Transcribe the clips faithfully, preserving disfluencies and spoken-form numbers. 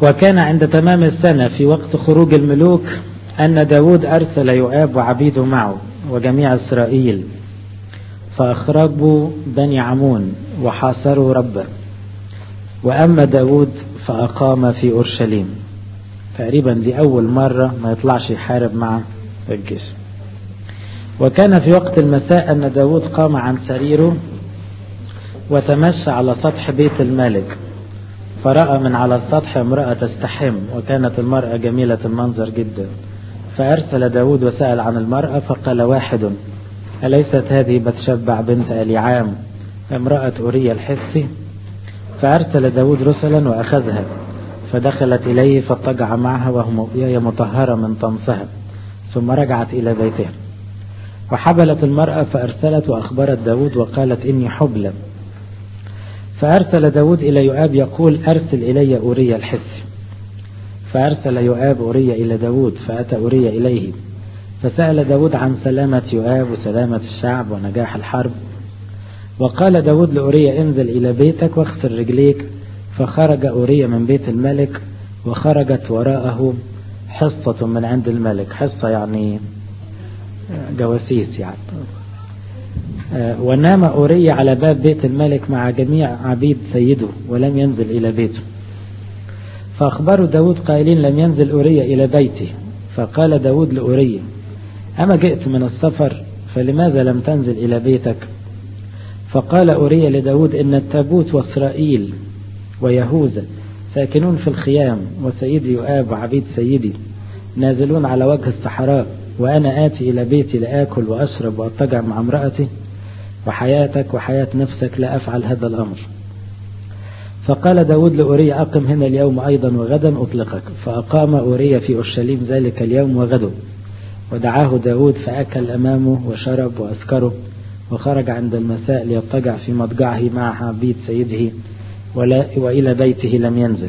وكان عند تمام السنة في وقت خروج الملوك أن داود أرسل يؤاب وعبيده معه وجميع إسرائيل، فأخرجوا بني عمون وحاصروا ربه. وأما داود فأقام في أورشليم. تقريبا دي أول مرة ما يطلعش يحارب مع الجيش. وكان في وقت المساء أن داود قام عن سريره وتمشى على سطح بيت الملك، فرأى من على السطح امرأة تستحم، وكانت المرأة جميلة المنظر جدا. فأرسل داود وسأل عن المرأة، فقال واحد: أليست هذه بتشبع بنت أليعام امرأة أوريا الحثي؟ فأرسل داود رسلا وأخذها، فدخلت إليه فاضطجع معها وهي مطهرة من طمسها، ثم رجعت إلى بيتها. وحبلت المرأة فأرسلت وأخبرت داود وقالت: إني حبلى. فأرسل داود إلى يؤاب يقول: أرسل إلي أوريا الحثي. فأرسل يؤاب أوريا إلى داود، فأتى أوريا إليه، فسأل داود عن سلامة يؤاب وسلامة الشعب ونجاح الحرب. وقال داود لأوريا: انزل إلى بيتك واغسل رجليك. فخرج أوريا من بيت الملك، وخرجت وراءه حصة من عند الملك. حصة يعني جواسيس يعني. ونام أوريا على باب بيت الملك مع جميع عبيد سيده، ولم ينزل إلى بيته. فأخبروا داود قائلين: لم ينزل أوريا إلى بيته. فقال داود لأوريا: أما جئت من السفر، فلماذا لم تنزل إلى بيتك؟ فقال أوريا لداود: إن التابوت وإسرائيل ويهوذا ساكنون في الخيام، وسيدي يؤاب وعبيد سيدي نازلون على وجه الصحراء، وأنا آتي إلى بيتي لآكل وأشرب وأضطجع مع امرأتي، وحياتك وحياة نفسك لا أفعل هذا الأمر. فقال داود لأوريا: أقم هنا اليوم أيضا وغدا أطلقك. فأقام أوريا في أورشليم ذلك اليوم وغده. ودعاه داود فأكل أمامه وشرب وأسكره، وخرج عند المساء ليضطجع في مضجعه مع عبيد سيده، ولا وإلى بيته لم ينزل.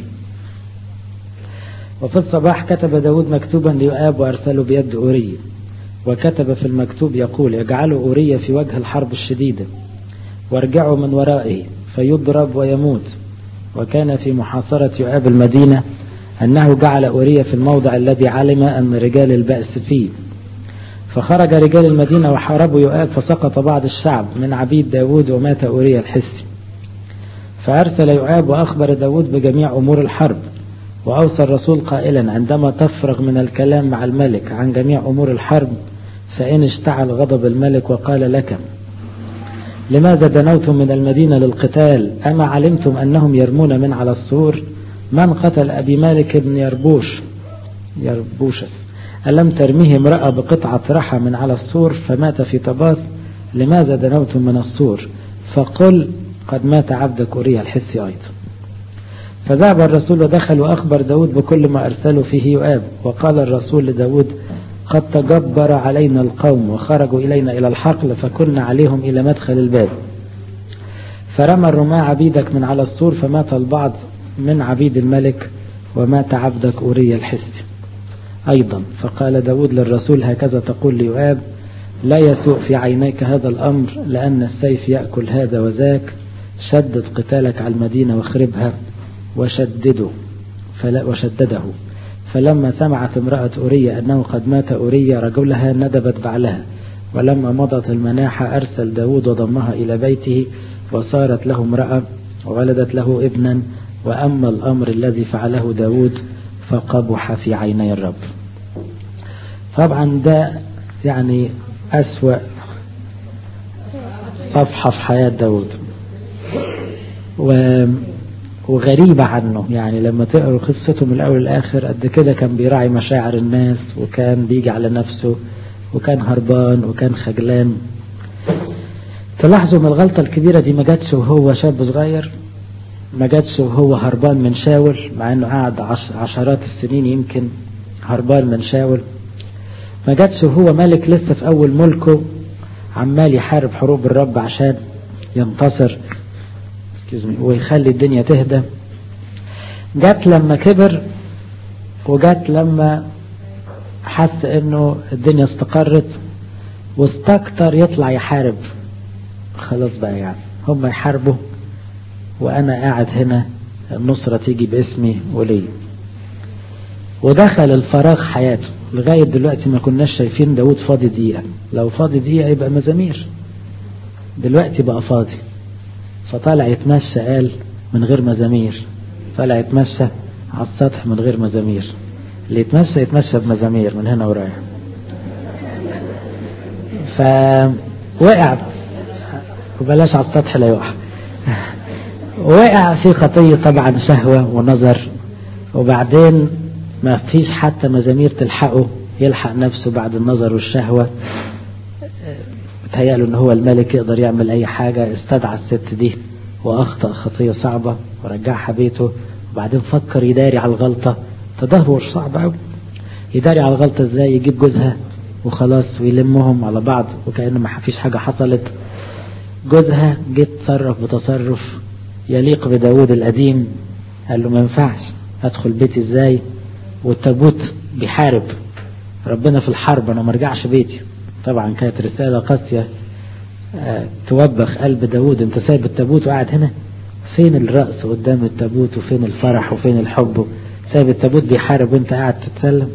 وفي الصباح كتب داود مكتوبا ليؤاب وأرسله بيد أوريا، وكتب في المكتوب يقول: اجعلوا أوريا في وجه الحرب الشديدة، وارجعوا من ورائه فيضرب ويموت. وكان في محاصرة يؤاب المدينة أنه جعل أوريا في الموضع الذي علم أن رجال البأس فيه. فخرج رجال المدينة وحاربوا يؤاب، فسقط بعض الشعب من عبيد داود، ومات أوريا الحثي. فأرسل يؤاب وأخبر داود بجميع أمور الحرب، وأوصى الرسول قائلا: عندما تفرغ من الكلام مع الملك عن جميع أمور الحرب، فإن اشتعل غضب الملك وقال لك: لماذا دنوتم من المدينة للقتال؟ أما علمتم أنهم يرمون من على السور؟ من قتل أبي مالك بن يربوش يربوشس؟ ألم ترميه امرأة بقطعة رحى من على السور فمات في طباس؟ لماذا دنوتم من السور؟ فقل: قد مات عبدك أوريا الحثي أيضا. فذهب الرسول ودخل وأخبر داود بكل ما أرسله فيه يؤاب. وقال الرسول لداود: قد تجبر علينا القوم وخرجوا إلينا إلى الحقل، فكنا عليهم إلى مدخل الباب، فرمى الرماة عبيدك من على السور، فمات البعض من عبيد الملك، ومات عبدك أوريا الحثي أيضا. فقال داود للرسول: هكذا تقول ليؤاب: لا يسوء في عينيك هذا الأمر، لأن السيف يأكل هذا وذاك. شدد قتالك على المدينة واخربها. وشدده فلا وشدده فلما سمعت امرأة أوريا أنه قد مات أوريا رجلها ندبت بعلها. ولما مضت المناحة أرسل داود وضمها إلى بيته، وصارت له امرأة وولدت له ابنا. وأما الأمر الذي فعله داود فقبح في عيني الرب. طبعا ده يعني أسوأ صفحة في حياة داود، وغريبة عنه. يعني لما تقرأ قصته من الأول للآخر قد كده كان بيراعي مشاعر الناس، وكان بيجي على نفسه، وكان هربان، وكان خجلان. تلاحظوا من الغلطة الكبيرة دي ما جاتش وهو شاب صغير، ما جاتش وهو هربان من شاول، مع انه قعد عشرات السنين يمكن هربان من شاول. ما جاتش وهو ملك لسه في اول ملكه عمال يحارب حروب الرب عشان ينتصر ويخلي الدنيا تهدى. جات لما كبر، وجات لما حس انه الدنيا استقرت واستكتر يطلع يحارب. خلاص بقى يعني هم يحاربوا وانا قاعد هنا النصرة تيجي باسمي ولي. ودخل الفراغ حياته. لغاية دلوقتي ما كناش شايفين داود فاضي دقيقة، لو فاضي دقيقة يبقى مزامير، دلوقتي بقى فاضي، فطالع يتمشى قال من غير مزامير، طالع يتمشى على السطح من غير مزامير. اللي يتمشى يتمشى بمزامير من هنا ورايح. فوقع، وبلاش على السطح لا يقع. وقع في خطية طبعا، شهوة ونظر، وبعدين ما فيش حتى مزامير تلحقه يلحق نفسه بعد النظر والشهوة. تهيأله ان هو الملك يقدر يعمل اي حاجة، استدعى الست دي واخطأ خطية صعبة ورجعها بيته، وبعدين فكر يداري على الغلطة. تدهور صعب قوي، يداري على الغلطة ازاي؟ يجيب جوزها وخلاص ويلمهم على بعض وكأنه ما فيش حاجة حصلت. جوزها جيت تصرف بتصرف يليق بداود القديم، قال له ما ينفعش ادخل بيتي ازاي والتابوت بيحارب ربنا في الحرب، انا ما ارجعش بيتي. طبعا كانت رسالة قاسية أه توبخ قلب داود، انت سايب التابوت وقاعد هنا؟ فين الرأس قدام التابوت وفين الفرح وفين الحب؟ سايب التابوت بيحارب وانت قاعد تتسلم.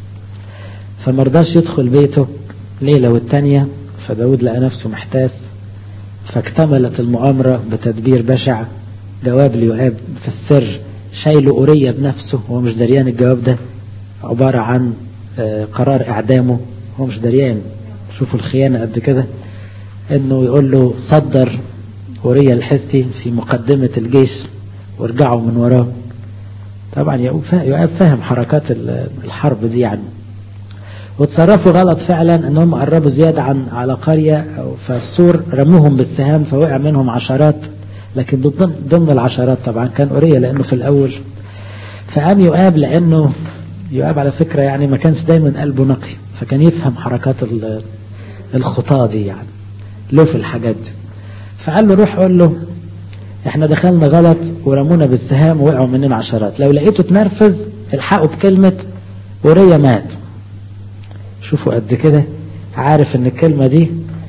فمرضاش يدخل بيته ليلة والتانية، فداود لقى نفسه محتاس، فاكتملت المؤامرة بتدبير بشع. جواب ليؤاب في السر شايله أورية بنفسه، هو مش دريان الجواب ده عبارة عن قرار إعدامه، هو مش دريان. شوفوا الخيانة قد كده، انه يقول له صدر أورية الحسي في مقدمة الجيش وارجعوا من وراه. طبعا يؤاب فاهم حركات الحرب دي يعني. وتصرفوا غلط فعلا انهم قربوا زيادة عن على قرية، فالسور رموهم بالسهام فوقع منهم عشرات، لكن ضمن العشرات طبعا كان أورية لانه في الاول. فقام يؤاب، لانه يؤاب على فكرة يعني ما كانش دايما قلبه نقي، فكان يفهم حركات الخطاة دي يعني له في الحاجات دي. فقال له روح قول له احنا دخلنا غلط ورمونا بالسهام ووقعوا مننا عشرات، لو لقيته تنرفز الحقوا بكلمة أورية مات. شوفوا قد كده عارف ان الكلمة دي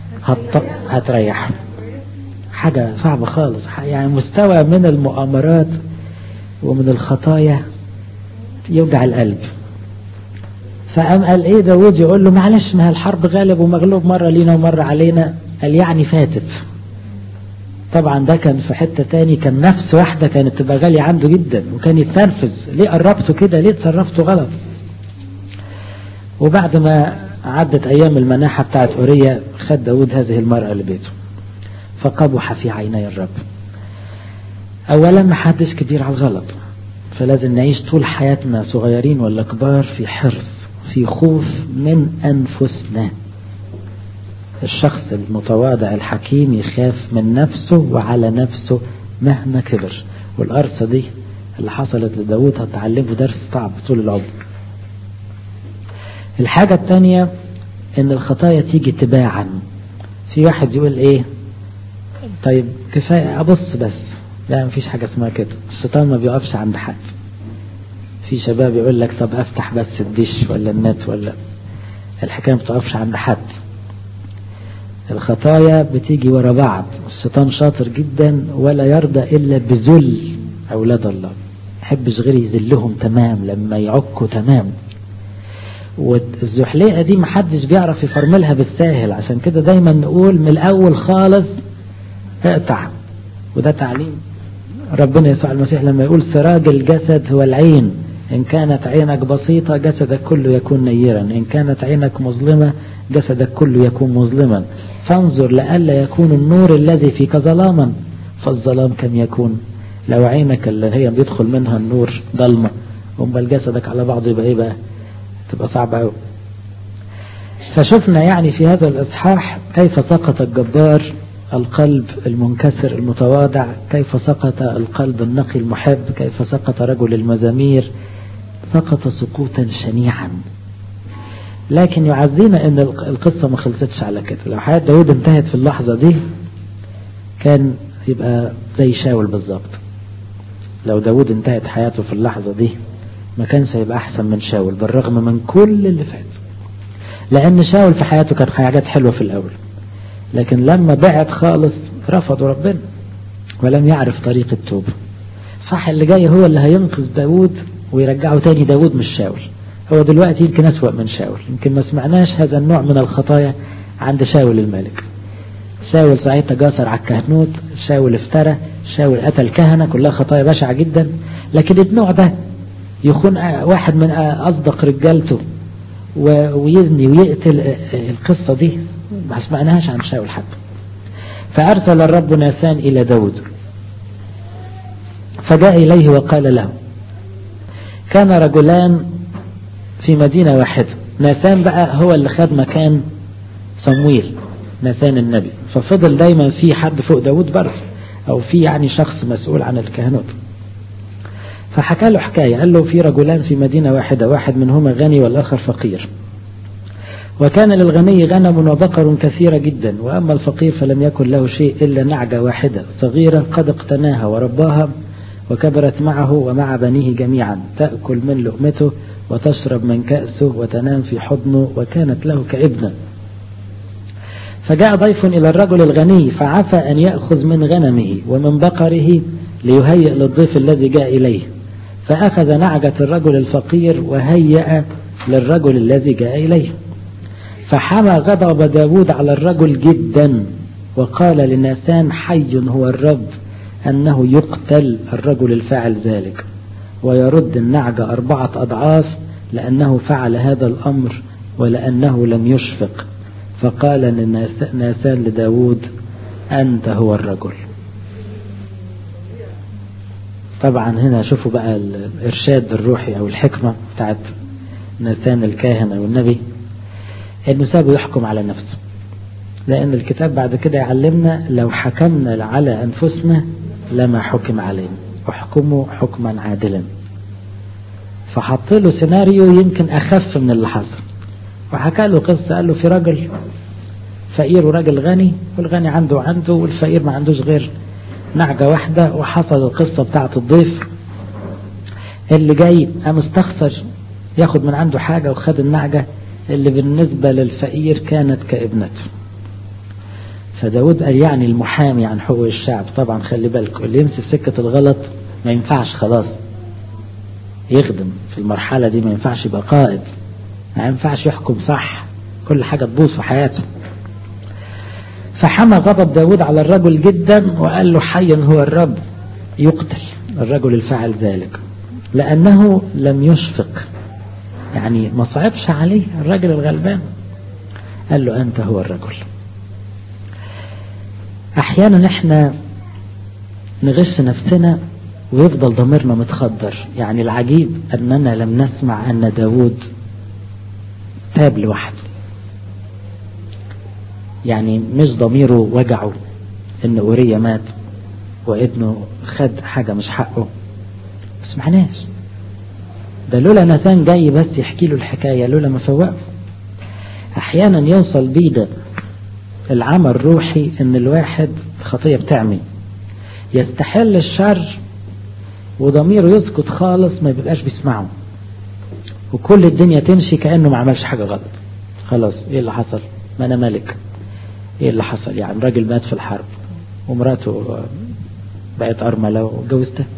هتريح. حاجة صعبة خالص يعني، مستوى من المؤامرات ومن الخطايا يوجع القلب. فقام قال ايه داود يقول له معلش ما الحرب غالب ومغلوب مرة لينا ومرة علينا، قال يعني فاتت. طبعا ده كان في حتة تاني، كان نفس واحدة كانت تبقى غالية عنده جدا وكان يتنرفز، ليه قربته كده؟ ليه تصرفته غلط؟ وبعد ما عدت ايام المناحة بتاعت أورية خد داود هذه المرأة لبيته، فقبح في عيني الرب. اولا ما حدش كبير على الغلط، فلازم نعيش طول حياتنا صغيرين ولا كبار في حرص، في خوف من أنفسنا. الشخص المتواضع الحكيم يخاف من نفسه وعلى نفسه مهما كبر. والقرصة دي اللي حصلت لداود هتعلمه درس صعب طول العمر. الحاجة الثانية ان الخطايا تيجي تباعا. في واحد يقول ايه طيب كفاية ابص بس، لا مفيش حاجة اسمها كده، الشيطان ما بيقفش عند حد. في شباب يقول لك طب افتح بس الدش ولا النت، ولا الحكاية ما بتقفش عند حد. الخطايا بتيجي ورا بعض. الشيطان شاطر جدا ولا يرضى الا بذل اولاد الله، يحبش غير يذلهم تمام لما يعكوا تمام. والزحليقة دي محدش بيعرف يفرملها بالساهل، عشان كده دايما نقول من الاول خالص اقطع. وده تعليم ربنا يسوع المسيح لما يقول سراج الجسد هو العين، إن كانت عينك بسيطة جسدك كله يكون نيرا، إن كانت عينك مظلمة جسدك كله يكون مظلما، فانظر لألا يكون النور الذي فيك ظلاما فالظلام كم يكون. لو عينك اللي هي بيدخل منها النور ظلمة أمال جسدك على بعضه يبقى إيه بقى؟ تبقى صعبة أوي. فشفنا يعني في هذا الإصحاح كيف سقط الجبار القلب المنكسر المتواضع، كيف سقط القلب النقي المحب، كيف سقط رجل المزامير، سقط سقوطا شنيعا. لكن يعزينا ان القصة ما خلصتش على كده. لو حياة داود انتهت في اللحظة دي كان يبقى زي شاول بالظبط. لو داود انتهت حياته في اللحظة دي ما كانش هيبقى احسن من شاول بالرغم من كل اللي فات. لان شاول في حياته كان حاجات حلوة في الاول، لكن لما بعد خالص رفضوا ربنا ولم يعرف طريق التوبة. صح اللي جاي هو اللي هينقذ داود ويرجعه تاني داود مش شاول. هو دلوقتي يمكن أسوأ من شاول، يمكن ما سمعناش هذا النوع من الخطايا عند شاول الملك. شاول ساعتها جاسر على الكهنوت، شاول افترى، شاول قتل كهنة، كلها خطايا بشعة جدا. لكن النوع ده يخون واحد من أصدق رجالته ويزني ويقتل، القصة دي ما سمعناهاش عن شاول حتى. فأرسل الرب ناسان إلى داود فجاء إليه وقال له، كان رجلان في مدينة واحدة. ناسان بقى هو اللي خد مكان صمويل، ناسان النبي، ففضل دايما في حد فوق داود برضه، أو في يعني شخص مسؤول عن الكهنوت. فحكى له حكاية، قال له في رجلان في مدينة واحدة، واحد منهما غني والآخر فقير. وكان للغني غنم وبقر كثيرة جدا، وأما الفقير فلم يكن له شيء إلا نعجة واحدة صغيرة قد اقتناها ورباها وكبرت معه ومع بنيه جميعا، تأكل من لقمته وتشرب من كأسه وتنام في حضنه، وكانت له كابنة. فجاء ضيف إلى الرجل الغني فعفى أن يأخذ من غنمه ومن بقره ليهيئ للضيف الذي جاء إليه، فأخذ نعجة الرجل الفقير وهيأ للرجل الذي جاء إليه. فحمى غضب داود على الرجل جدا، وقال لناسان حي هو الرب أنه يقتل الرجل الفاعل ذلك ويرد النعجة أربعة أضعاف، لأنه فعل هذا الأمر ولأنه لم يشفق. فقال ناسان لداود أنت هو الرجل. طبعا هنا شوفوا بقى الإرشاد الروحي أو الحكمة بتاعت ناسان الكاهن أو النبي، إنه سابه يحكم على نفسه، لأن الكتاب بعد كده يعلمنا لو حكمنا على أنفسنا لما حكم علينا، احكموا حكما عادلا. فحط له سيناريو يمكن أخف من اللي حصل، وحكى له قصة، قال له في راجل فقير وراجل غني، والغني عنده عنده والفقير ما عندوش غير نعجة واحدة. وحصل القصة بتاعت الضيف اللي جاي قام استخسر ياخد من عنده حاجة، وخد النعجة اللي بالنسبة للفقير كانت كابنته. فداود قال يعني المحامي عن حقوق الشعب، طبعا خلي بالكم اللي يمسك سكة الغلط ما ينفعش خلاص يخدم في المرحلة دي، ما ينفعش يبقى قائد، ما ينفعش يحكم صح، كل حاجة تبوظ في حياته. فحمى غضب داود على الرجل جدا وقال له حي هو الرب يقتل الرجل الفاعل ذلك، لأنه لم يشفق، يعني ما صعبش عليه الرجل الغلبان، قال له أنت هو الرجل. أحيانا احنا نغش نفسنا ويفضل ضميرنا متخدر. يعني العجيب أننا لم نسمع أن داود تاب لوحده، يعني مش ضميره وجعه ان أوريا مات وابنه خد حاجة مش حقه، بس معناش ده لولا ناسان جاي بس يحكي له الحكاية لولا ما فوقه. احيانا يوصل بيده العمى الروحي ان الواحد خطية بتعمي يستحل الشر وضميره يسكت خالص، ما يبقاش بيسمعه، وكل الدنيا تمشي كأنه ما عملش حاجة غلط. خلاص ايه اللي حصل؟ ما انا ملك. ايه اللي حصل؟ يعني راجل مات في الحرب ومراته بقت أرملة وجوزتها،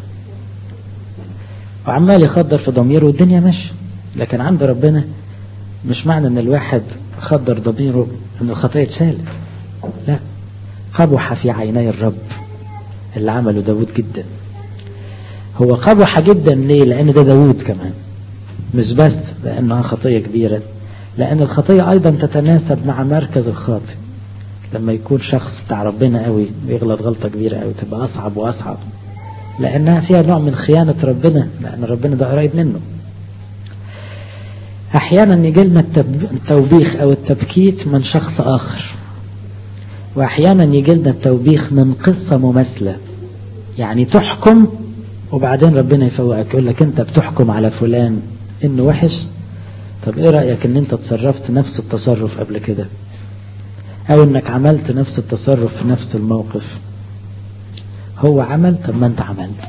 وعمال يخدر في ضميره والدنيا ماشيه. لكن عند ربنا مش معنى ان الواحد خدر ضميره ان الخطية اتشالت، لا، قبح في عيني الرب اللي عمله داود جدا. هو قبح جدا ليه؟ لان ده داود كمان، مش بس لانها خطية كبيرة، لان الخطية ايضا تتناسب مع مركز الخاطئ. لما يكون شخص بتاع ربنا قوي بيغلط غلطة كبيرة قوي تبقى أصعب وأصعب، لأنها فيها نوع من خيانة ربنا، لأن ربنا ده قريب منه. أحيانا يجي لنا التوبيخ أو التبكيت من شخص آخر، وأحيانا يجي لنا التوبيخ من قصة مماثلة، يعني تحكم وبعدين ربنا يفوقك يقول لك أنت بتحكم على فلان إنه وحش، طب إيه رأيك إن أنت تصرفت نفس التصرف قبل كده، أو إنك عملت نفس التصرف في نفس الموقف؟ هو عمل، طب ما أنت عملت.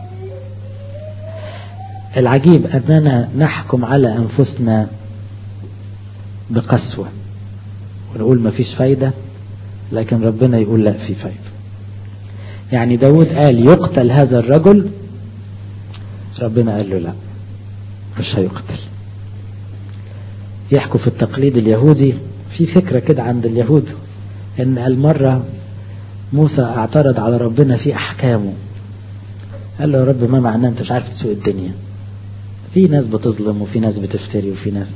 العجيب أننا نحكم على أنفسنا بقسوة ونقول ما فيش فايدة، لكن ربنا يقول لا في فايدة. يعني داود قال يقتل هذا الرجل، ربنا قال له لا مش هيقتل. يحكوا في التقليد اليهودي في فكرة كده عند اليهود ان المرة موسى اعترض على ربنا في احكامه، قال له يا رب ما معناه انت مش عارف تسوق الدنيا، في ناس بتظلم وفي ناس بتفتري وفي ناس،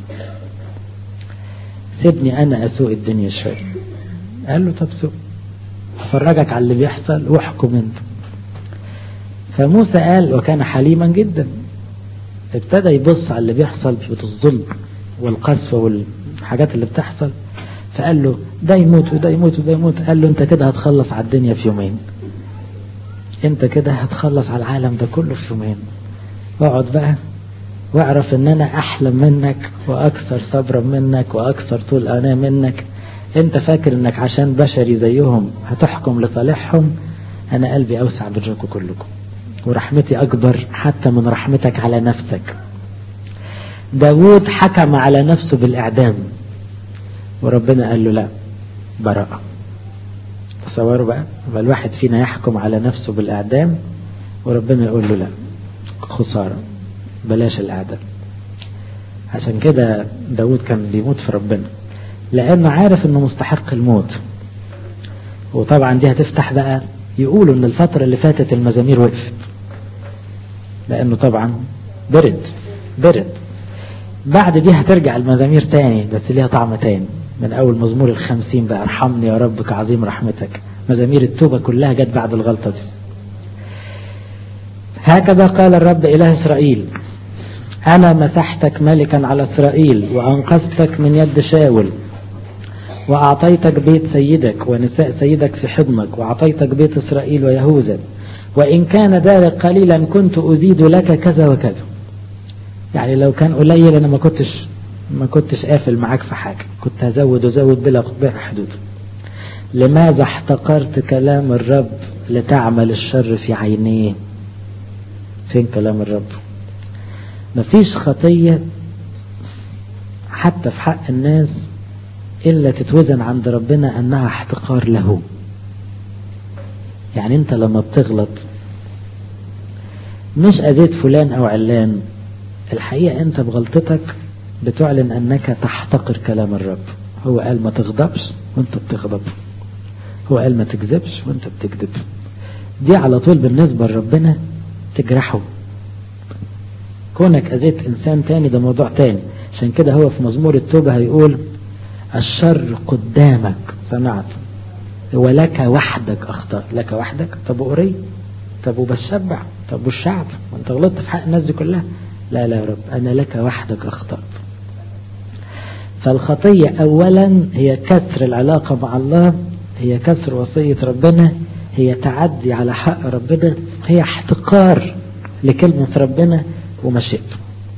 سيبني انا اسوق الدنيا شوية. قال له طب سوق، افرجك على اللي بيحصل واحكم انت. فموسى قال وكان حليما جدا، ابتدى يبص على اللي بيحصل في الظلم والقسوة والحاجات اللي بتحصل، فقال له ده يموت وده يموت وده يموت. قال له انت كده هتخلص على الدنيا في يومين، انت كده هتخلص على العالم ده كله في يومين، اقعد بقى واعرف ان انا احلم منك واكثر صبرا منك واكثر طول اناه منك. انت فاكر انك عشان بشري زيهم هتحكم لصالحهم؟ انا قلبي اوسع منكم كلكم ورحمتي اكبر حتى من رحمتك على نفسك. داود حكم على نفسه بالاعدام وربنا قال له لا، براءة. تصوروا بقى الواحد فينا يحكم على نفسه بالاعدام وربنا يقول له لا، خسارة، بلاش الاعدام. عشان كده داود كان بيموت في ربنا لانه عارف انه مستحق الموت. وطبعا دي هتفتح بقى، يقولوا ان الفترة اللي فاتت المزامير وقفت لانه طبعا برد برد بعد دي هترجع المزامير تاني بس ليها طعم تاني، من اول مزمور الخمسين بقى ارحمني يا رب كعظيم رحمتك. مزامير التوبة كلها جت بعد الغلطة دي. هكذا قال الرب إله إسرائيل، أنا مسحتك ملكا على إسرائيل وأنقذتك من يد شاول، وأعطيتك بيت سيدك ونساء سيدك في حضنك، وأعطيتك بيت إسرائيل ويهوذا، وإن كان ذلك قليلا كنت أزيد لك كذا وكذا. يعني لو كان قليل أنا ما كنتش ما كنتش قافل معاك في حاجة، كنت هزود وزود بلا حدود. لماذا احتقرت كلام الرب لتعمل الشر في عينيه؟ فين كلام الرب؟ مفيش خطية حتى في حق الناس إلا تتوزن عند ربنا أنها احتقار له. يعني أنت لما بتغلط مش أذيت فلان أو علان، الحقيقة أنت بغلطتك بتعلن أنك تحتقر كلام الرب. هو قال ما تغضبش وأنت بتغضب، هو قال ما تكذبش وأنت بتكذب. دي على طول بالنسبة لربنا تجرحه. كونك أذيت إنسان تاني ده موضوع تاني. عشان كده هو في مزمور التوبة هيقول الشر قدامك صنعت ولك وحدك أخطأ. لك وحدك؟ طب أوري، طب وبشبع، طب والشعب، وانت غلطت في حق الناس دي كلها؟ لا لا يا رب، أنا لك وحدك أخطأت. فالخطية أولا هي كسر العلاقة مع الله، هي كسر وصية ربنا، هي تعدي على حق ربنا، هي احتقار لكلمة ربنا ومشيئته.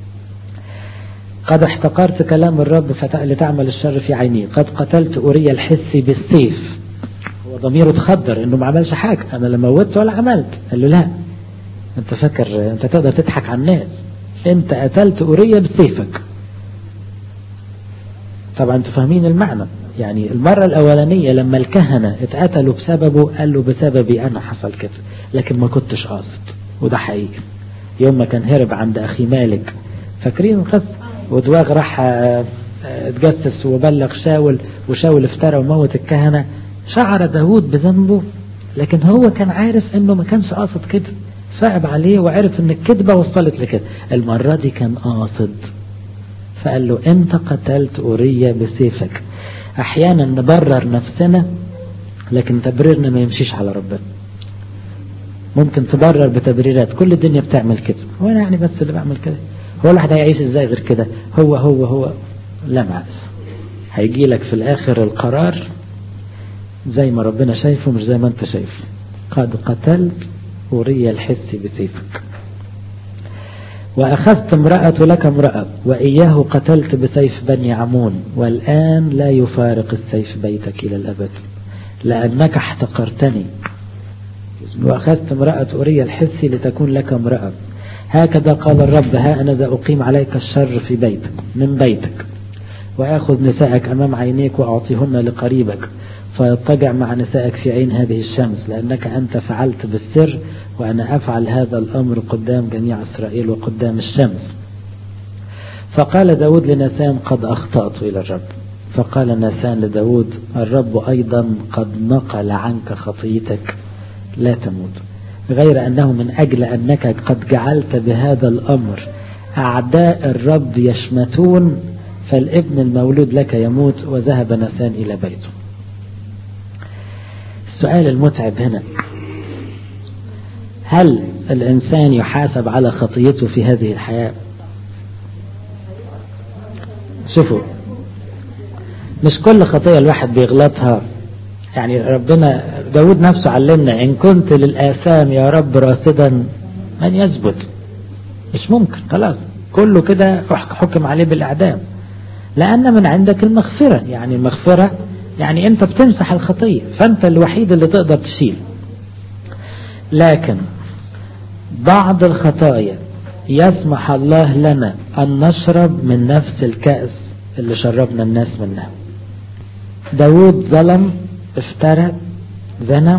قد احتقرت كلام الرب لتعمل الشر في عيني، قد قتلت أوريا الحسي بالسيف. هو ضميره اتخدر انه ما عملش حاجة، انا لا موت ولا عملت. قال له لا، انت فاكر انت تقدر تضحك على الناس؟ انت قتلت أوريا بسيفك. طبعا انتوا فاهمين المعنى. يعني المرة الاولانية لما الكهنة اتقتلوا بسببه قال له بسببي انا حصل كده، لكن ما كنتش قاصد، وده حقيقي. يوم ما كان هرب عند اخي مالك، فاكرين القصة؟ ودواغ راح اتجسس وبلغ شاول، وشاول افترى وموت الكهنة. شعر داود بذنبه، لكن هو كان عارف انه ما كانش قاصد كده، صعب عليه وعرف ان الكذبة وصلت لكده. المرة دي كان قاصد، فقال له انت قتلت أوريا بسيفك. احيانا نبرر نفسنا لكن تبريرنا ما يمشيش على ربنا. ممكن تبرر بتبريرات، كل الدنيا بتعمل كده، هو انا يعني بس اللي بعمل كده، هو الواحد هيعيش ازاي غير كده، هو هو هو لا معز. هيجي لك في الاخر القرار زي ما ربنا شايفه مش زي ما انت شايفه. قد قتلت أوريا الحسي بسيفك، وأخذت امرأة لك امرأة، وإياه قتلت بسيف بني عمون، والآن لا يفارق السيف بيتك إلى الأبد لأنك احتقرتني. وأخذت امرأة أوريا الحسي لتكون لك امرأة. هكذا قال الرب، ها أنا ذا أقيم عليك الشر في بيتك من بيتك، وأخذ نسائك أمام عينيك وأعطيهن لقريبك، فيضطجع مع نسائك في عين هذه الشمس، لأنك أنت فعلت بالسر، وأنا أفعل هذا الأمر قدام جميع إسرائيل وقدام الشمس. فقال داود لناسان قد أخطأت إلى الرب. فقال ناسان لداود الرب أيضا قد نقل عنك خطيتك لا تموت، غير أنه من أجل أنك قد جعلت بهذا الأمر أعداء الرب يشمتون فالابن المولود لك يموت. وذهب ناسان إلى بيته. السؤال المتعب هنا، هل الإنسان يحاسب على خطيته في هذه الحياة؟ شوفوا، مش كل خطية الواحد بيغلطها. يعني ربنا داود نفسه علمنا إن كنت للآثام يا رب راصدا من يثبت. مش ممكن، خلاص كله كده حكم عليه بالإعدام، لأن من عندك المغفرة. يعني المغفرة يعني أنت بتمسح الخطية، فأنت الوحيد اللي تقدر تشيل. لكن بعض الخطايا يسمح الله لنا أن نشرب من نفس الكأس اللي شربنا الناس منها. داود ظلم، افترى، زنا،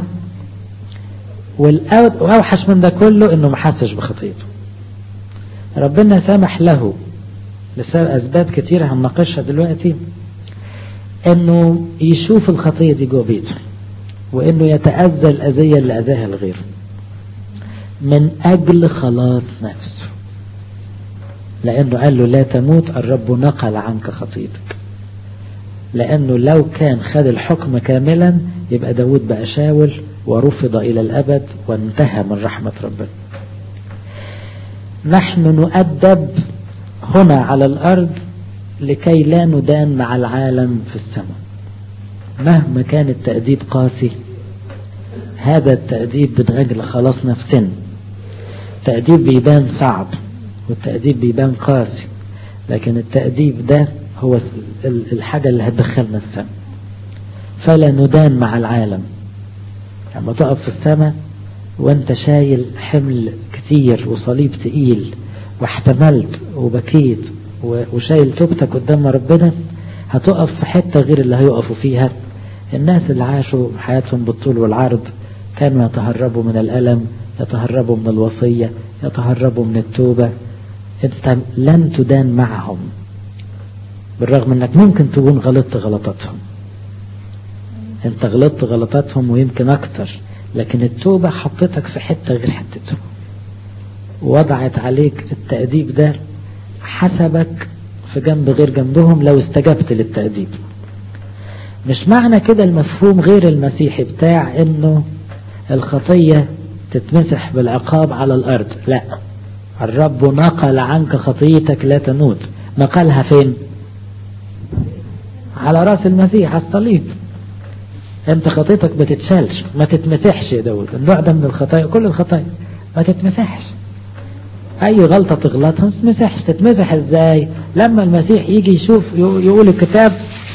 والأوحش من ده كله انه ما حسش بخطيته. ربنا سامح له لسبب أسباب كتيرة هنناقشها دلوقتي، انه يشوف الخطية دي جوه بيته، وانه يتأذى الأذية اللي أذاها الغير من أجل خلاص نفسه، لأنه قال له لا تموت، الرب نقل عنك خطيتك. لأنه لو كان خد الحكم كاملا يبقى داود بقى شاول ورفض إلى الأبد وانتهى من رحمة ربنا. نحن نؤدب هنا على الأرض لكي لا ندان مع العالم في السماء. مهما كان التأديب قاسي، هذا التأديب من أجل خلاص نفسنا. التأديب بيبان صعب والتأديب بيبان قاسي، لكن التأديب ده هو الحاجة اللي هتدخلنا السماء. فلا ندان مع العالم. لما تقف في السماء وانت شايل حمل كتير وصليب تقيل واحتملت وبكيت وشايل توبتك قدام ربنا، هتقف في حتة غير اللي هيقفوا فيها الناس اللي عاشوا حياتهم بالطول والعرض. كانوا يتهربوا من الألم، يتهربوا من الوصية، يتهربوا من التوبة. انت لن تدان معهم، بالرغم انك ممكن تكون غلطت غلطاتهم. انت غلطت غلطاتهم ويمكن اكتر، لكن التوبة حطتك في حتة غير حتتهم، وضعت عليك التأديب ده حسبك في جنب غير جنبهم لو استجبت للتأديب. مش معنى كده المفهوم غير المسيحي بتاع انه الخطية تتمسح بالعقاب على الارض. لا، الرب نقل عنك خطيتك لا تموت. نقلها فين؟ على راس المسيح على الصليب. انت خطيتك ما تتشالش، ما تتمسحش يا داود. النوع ده من الخطايا، كل الخطايا ما تتمسحش. اي غلطة تغلطها ما تتمسحش. تتمسح ازاي؟ لما المسيح يجي يشوف يقول الكتاب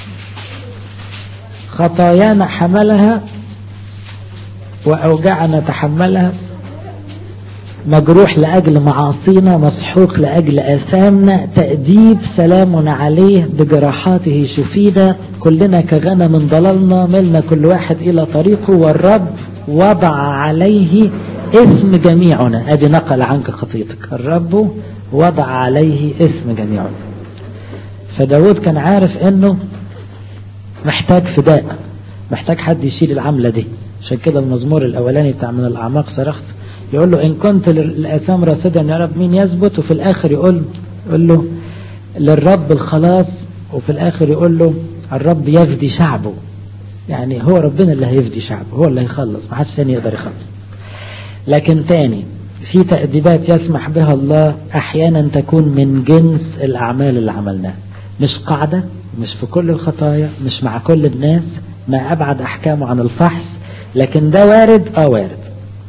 خطايانا حملها وأوجعنا تحملها، مجروح لأجل معاصينا، مسحوق لأجل آثامنا، تأديب سلام عليه، بجراحاته شفينا، كلنا كغنم ضللنا، ملنا كل واحد إلى طريقه، والرب وضع عليه اسم جميعنا. أدي نقل عنك خطيتك، الرب وضع عليه اسم جميعنا. فداود كان عارف انه محتاج فداء، محتاج حد يشيل العملة دي. عشان كده المزمور الاولاني بتاع من الاعماق صرخت يقول له ان كنت للآثام راصدا يا رب مين يثبت، وفي الاخر يقول يقول له للرب الخلاص، وفي الاخر يقول له الرب يفدي شعبه. يعني هو ربنا اللي هيفدي شعبه، هو اللي هيخلص، ما حدش ثاني يقدر يخلص. لكن تاني في تأديبات يسمح بها الله احيانا تكون من جنس الاعمال اللي عملناها، مش قاعدة، مش في كل الخطايا، مش مع كل الناس، ما ابعد احكامه عن الفحص، لكن ده وارد. اه وارد.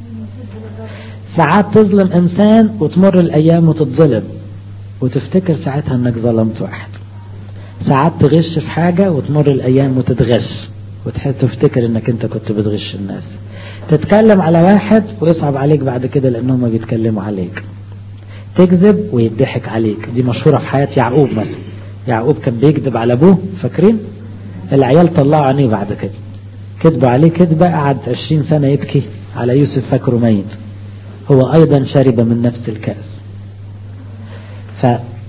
ساعات تظلم انسان وتمر الايام وتتظلم وتفتكر ساعتها انك ظلمت واحد. ساعات تغش في حاجة وتمر الايام وتتغش وتفتكر انك انت كنت بتغش الناس. تتكلم على واحد ويصعب عليك بعد كده لانهم بيتكلموا عليك. تكذب ويضحك عليك. دي مشهورة في حياة يعقوب مثلا. يعقوب كان بيكذب على ابوه، فاكرين؟ العيال طلعوا عينيه بعد كده، كذبوا عليه كذبة، قعد عشرين سنة يبكي على يوسف فاكره ميت. هو ايضا شرب من نفس الكأس.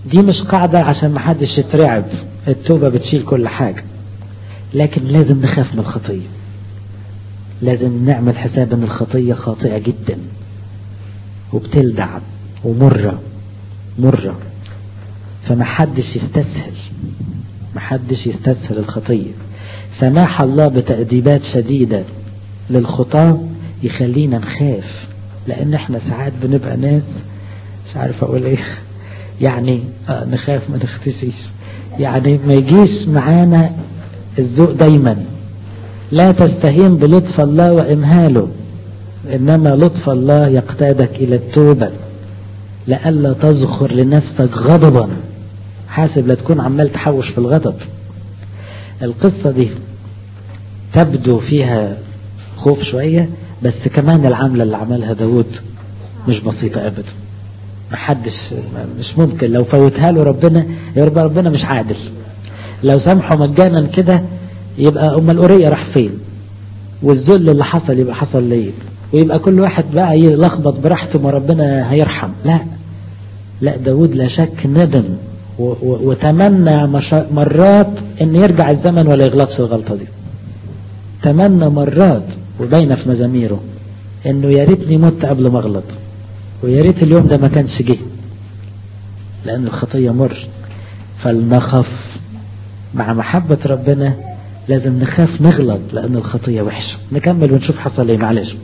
دي مش قاعدة عشان محدش يترعب، التوبة بتشيل كل حاجة، لكن لازم نخاف من الخطية، لازم نعمل حساب ان الخطية خاطئة جدا وبتلدع ومرة مرة، فمحدش يستسهل، محدش يستسهل الخطية. سماح الله بتأديبات شديدة للخطاة يخلينا نخاف، لان احنا ساعات بنبقى ناس مش عارف اقول ايه يعني آه نخاف ما نختسيش، يعني ما يجيش معانا الذوق دايما. لا تستهين بلطف الله وإمهاله، إنما لطف الله يقتادك إلى التوبة لألا تزخر لنفسك غضبا. حاسب لا تكون عمال تحوش في الغضب. القصة دي تبدو فيها خوف شوية، بس كمان العملة اللي عملها داود مش بسيطة أبدا. محدش مش ممكن لو فوتها له ربنا يبقى ربنا مش عادل. لو سامحه مجانا كده يبقى أم الأورية راح فين، والذل اللي حصل يبقى حصل ليه، ويبقى كل واحد بقى يلخبط براحته ما ربنا هيرحم. لا لا، داود لا شك ندم وتمنى مرات ان يرجع الزمن ولا يغلطش الغلطة دي. تمنى مرات وبين في مزاميره انه يا ريتني مت قبل ما اغلط، ويا ريت اليوم ده ما كانش جه، لان الخطية مر. فلنخف مع محبة ربنا، لازم نخاف نغلط لان الخطية وحشة. نكمل ونشوف حصل ايه. معلش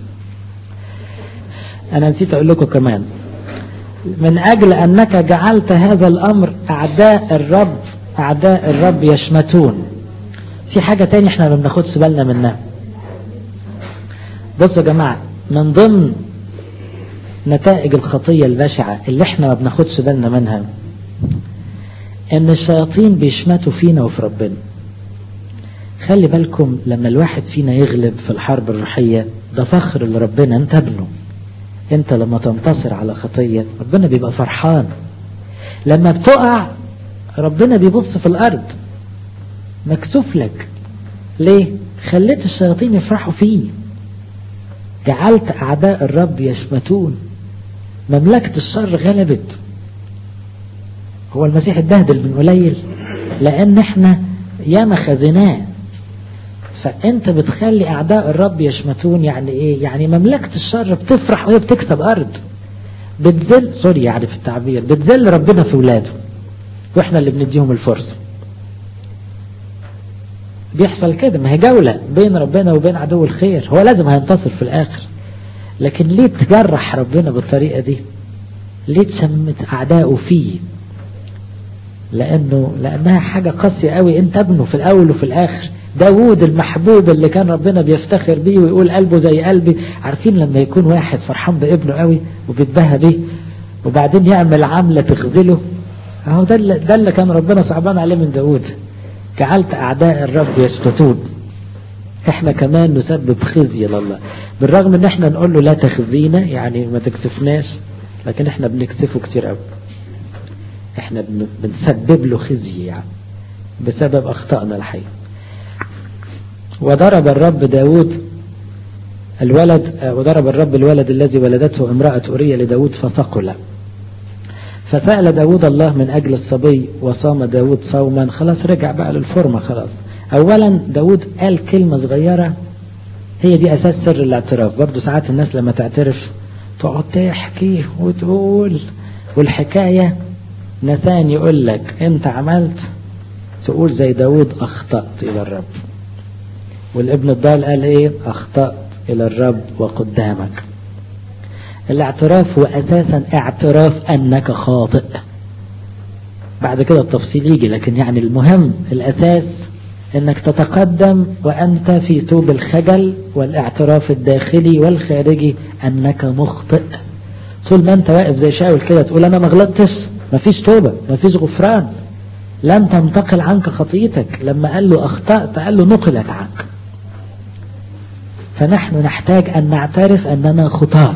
انا نسيت اقول لكم كمان، من اجل انك جعلت هذا الامر اعداء الرب اعداء الرب يشمتون. في حاجة تاني احنا ما بناخدش بالنا منها. بصوا يا جماعة، من ضمن نتائج الخطية البشعة اللي احنا ما بناخدش بالنا منها ان الشياطين بيشمتوا فينا وفي ربنا. خلي بالكم لما الواحد فينا يغلب في الحرب الروحية ده فخر لربنا، انت ابنه. انت لما تنتصر على خطية ربنا بيبقى فرحان. لما بتقع ربنا بيبص في الارض مكسوف لك. ليه؟ خليت الشياطين يفرحوا فيه. جعلت اعداء الرب يشمتون. مملكة الشر غلبت. هو المسيح اتبهدل من قليل لان احنا ياما خزناه. فانت بتخلي اعداء الرب يشمتون. يعني ايه؟ يعني مملكة الشر بتفرح وهي بتكسب ارض. بتذل سوري يعني في التعبير، بتذل ربنا في ولاده واحنا اللي بنديهم الفرصة. بيحصل كده، ما هي جولة بين ربنا وبين عدو الخير. هو لازم هينتصر في الاخر، لكن ليه تجرح ربنا بالطريقة دي؟ ليه تشمت اعدائه فيه؟ لانه لانها حاجة قاسية قوي. انت ابنه في الاول وفي الاخر. داود المحبوب اللي كان ربنا بيفتخر بيه ويقول قلبه زي قلبي. عارفين لما يكون واحد فرحان بابنه قوي وبيتباهى بيه وبعدين يعمل عملة تخذله؟ اهو ده اللي, ده اللي كان ربنا صعبان عليه من داود. جعلت اعداء الرب يسكتون. احنا كمان نسبب خزي لله، بالرغم ان احنا نقول له لا تخزينا، يعني ما تكسفناش، لكن احنا بنكسفه كتير قوي. احنا بنسبب له خزي يعني بسبب اخطائنا الحقيقة. وضرب الرب داود الولد وضرب الرب الولد الذي ولدته امرأة أورية لداود فثقل. فسأل داود الله من أجل الصبي وصام داود صوما. خلاص رجع بقى للفورمة خلاص. أولا داود قال كلمة صغيرة هي دي أساس سر الاعتراف. برضو ساعات الناس لما تعترف تقعد تحكي وتقول، والحكاية نسان يقول لك انت عملت، تقول زي داود أخطأت إلى الرب. والابن الضال قال ايه؟ أخطأت إلى الرب وقدامك. الاعتراف هو أساسا اعتراف أنك خاطئ. بعد كده التفصيل يجي، لكن يعني المهم الأساس أنك تتقدم وأنت في توب الخجل والاعتراف الداخلي والخارجي أنك مخطئ. طول ما أنت واقف زي شاول كده تقول أنا ما غلطتش، مفيش توبة، مفيش غفران، لن تنتقل عنك خطيتك. لما قال له أخطأت قال له نقلت عنك. فنحن نحتاج أن نعترف أننا خطاة،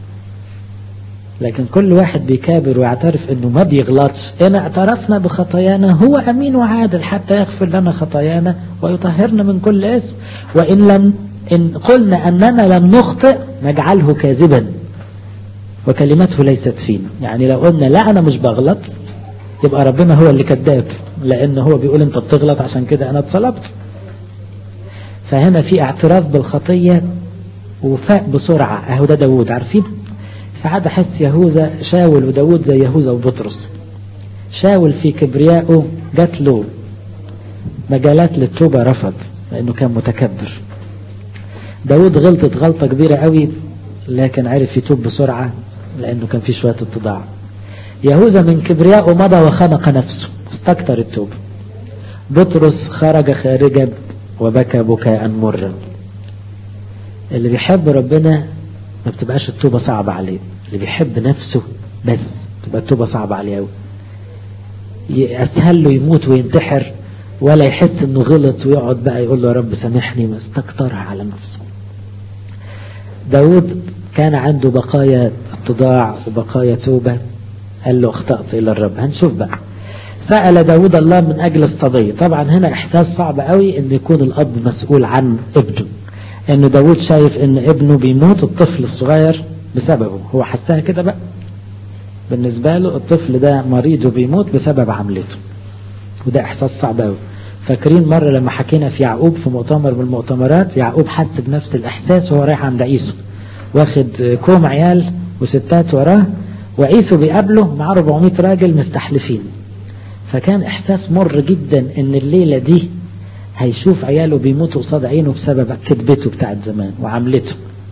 لكن كل واحد بيكابر ويعترف أنه ما بيغلطش. إن اعترفنا بخطايانا هو أمين وعادل حتى يغفر لنا خطايانا ويطهرنا من كل اسم. وإن لم إن قلنا أننا لم نخطئ نجعله كاذبا وكلمته ليست فينا. يعني لو قلنا لا أنا مش بغلط يبقى ربنا هو اللي كذاب، لأن هو بيقول أنت بتغلط عشان كده أنا اتصلبت. فهنا في اعتراف بالخطية وفاء بسرعة. أهو ده داود. عارفين ساعات أحس يهوذا شاول وداود زي يهوذا وبطرس. شاول في كبريائه جات له مجالات للتوبة رفض لأنه كان متكبر. داود غلطت غلطة كبيرة قوي لكن عرف يتوب بسرعة لأنه كان في شوية اتضاع. يهوذا من كبريائه مضى وخنق نفسه استكتر التوبة. بطرس خرج خارجا وبكى بكاء مرا. اللي بيحب ربنا ما بتبقاش التوبة صعبة عليه. اللي بيحب نفسه بس تبقى التوبة صعبة عليه قوي. أسهل له يموت وينتحر ولا يحس انه غلط ويقعد بقى يقول له يا رب سامحني، ما استكترها على نفسه. داود كان عنده بقايا اتضاع وبقايا توبة. قال له اخطأت الى الرب. هنشوف بقى. سأل داود الله من اجل الصبي. طبعا هنا احساس صعب قوي ان يكون الاب مسؤول عن ابنه، ان داود شايف ان ابنه بيموت الطفل الصغير بسببه. هو حسها كده بقى بالنسبة له الطفل ده مريض وبيموت بسبب عملته، وده احساس صعب قوي. فاكرين مرة لما حكينا في يعقوب في مؤتمر من المؤتمرات، يعقوب حس بنفس الاحساس وهو رايح عند عيسو واخد كوم عيال وستات وراه، وعيسو بيقابله مع أربعمائة راجل مستحلفين. فكان احساس مر جدا ان الليلة دي هيشوف عياله بيموتوا قصاد عينه بسبب كذبته بتاعت زمان وعملته.